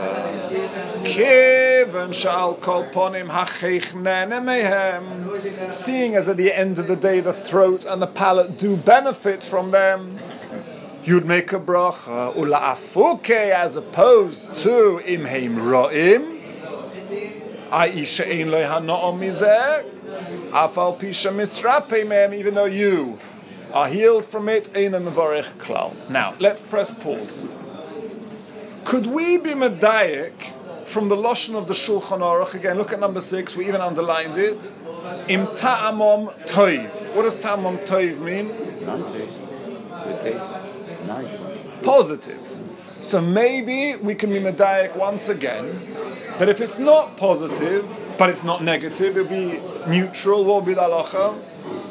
Kiven shal kol ponim hachich nene mehem. Seeing as at the end of the day the throat and the palate do benefit from them, you'd make a bracha ula'afuke as opposed to imheim ro'im, that is she'ein lo hano'om mizeh, afal pisha misrape mem, even though you are healed from it, ein mevorech klal. Now let's press pause. Could we be medayek from the lashon of the Shulchan Aruch again? Look at number six. We even underlined it. Im ta'amom toiv. What does ta'amom toiv mean? Nice taste. Good taste. Nice. Positive. So maybe we can be medayek once again that if it's not positive, but it's not negative, it'll be neutral. What would be the halacha?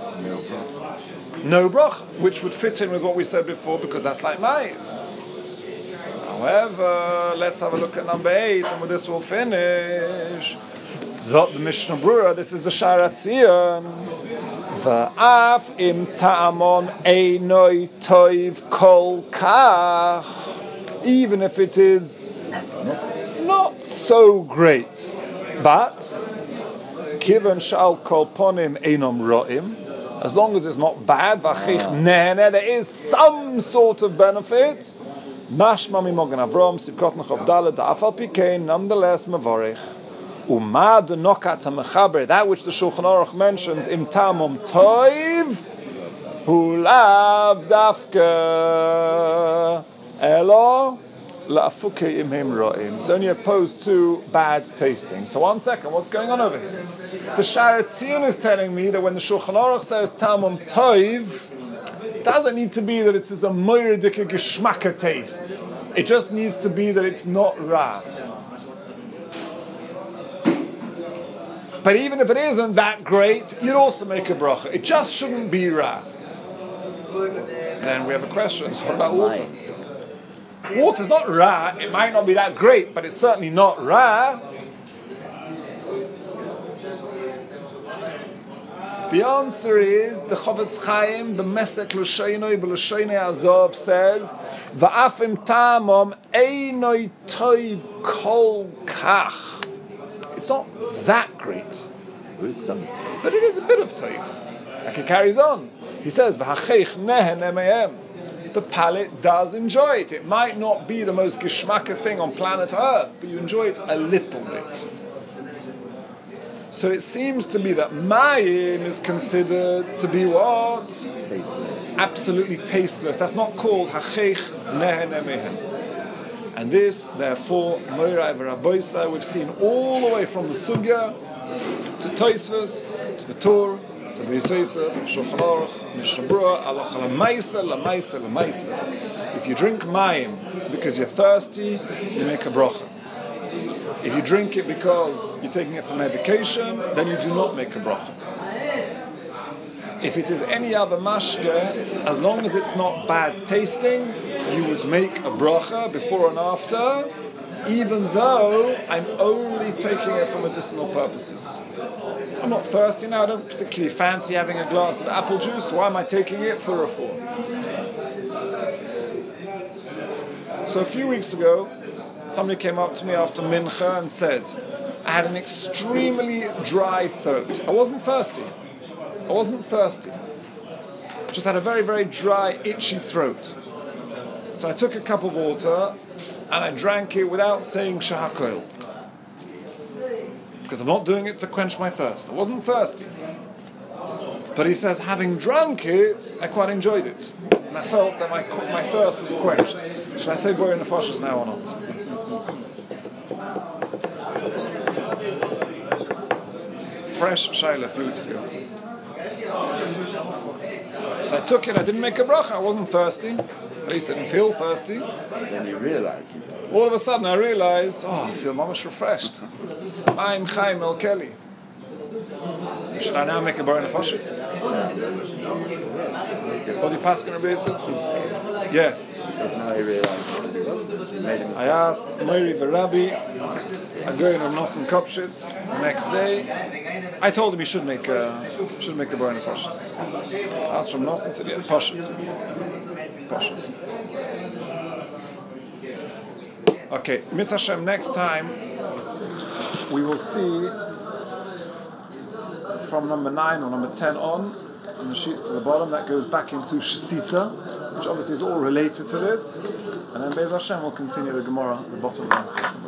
No bracha, which would fit in with what we said before, because that's like mine. However, let's have a look at number eight, and with this we'll finish. Zot the Mishnah Berurah. This is the Sharat Zion. Va'af im ta'amon einoi toiv kol kach. Even if it is not so great, but kiven shal kol ponim einom ro'im. As long as it's not bad, v'achich nene, there is some sort of benefit. Mashma mimogen Avram Sivkot Nechov Dalet Afal Pikein, nonetheless mavorich. Umad nokat hamechaber, that which the Shulchan Aruch mentions, im tamom toiv, hu lav dafka elo la'afuke imhem ro'im. It's only opposed to bad tasting. So one second, what's going on over here? The Sharet Zion is telling me that when the Shulchan Aruch says tamom toiv, it doesn't need to be that it's a moiridike geschmacke taste. It just needs to be that it's not ra. But even if it isn't that great, you'd also make a bracha. It just shouldn't be ra. So then we have a question. So what about water? Water's not ra. It might not be that great, but it's certainly not ra. The answer is the Chofetz Chaim, the Mesek L'Shoinoi B'L'Shoinei Azov says, Va'afim ta'amom einoi toiv kol kach. It's not that great, There is some. but it is a bit of toiv. Like he carries on. He says, V'hachech nehen emehem. The palate does enjoy it. It might not be the most geschmacke thing on planet Earth, but you enjoy it a little bit. So it seems to be that mayim is considered to be what? Tasteless. Absolutely tasteless. That's not called hachech nehen emehen. And this, therefore, Moirai v'Rabboisai, we've seen all the way from the Sugya to Tosfos, to the Torah, to Beis Yosef, Shulchan Aruch, Mishnah Berurah, Halacha l'maisa, l'maisa, l'maisa. If you drink mayim because you're thirsty, you make a bracha. If you drink it because you're taking it for medication, then you do not make a bracha. If it is any other mashke, as long as it's not bad tasting, you would make a bracha before and after, even though I'm only taking it for medicinal purposes. I'm not thirsty now, I don't particularly fancy having a glass of apple juice, why am I taking it for refuah? So a few weeks ago, somebody came up to me after mincha and said, I had an extremely dry throat. I wasn't thirsty. I wasn't thirsty. Just had a very, very dry, itchy throat. So I took a cup of water and I drank it without saying Shahakol. Because I'm not doing it to quench my thirst. I wasn't thirsty. But he says, having drunk it, I quite enjoyed it. And I felt that my my thirst was quenched. Should I say Borei Nefashos now or not? Fresh Shaila a few weeks ago. So I took it, I didn't make a bracha, I wasn't thirsty. At least I didn't feel thirsty. Then you realize it. All of a sudden I realized, oh, I feel mamash refreshed. I'm Chaim El Kelly. So should I now make a Borei Nefashos? What do you pass going to be? Yes. But now you realize it. You made a mistake. I asked Mary Verabi, I'm going on Nosson Kopshitz the next day. I told him he should make a, should make a Borei Nefashos. I asked from Nosson, said, yeah, Pashit. Pashit. Okay, Mitzvah Hashem, next time we will see from number nine or number ten on, on the sheets to the bottom, that goes back into Shesisa, which obviously is all related to this. And then Be'ez Hashem will continue the Gemara at the bottom of the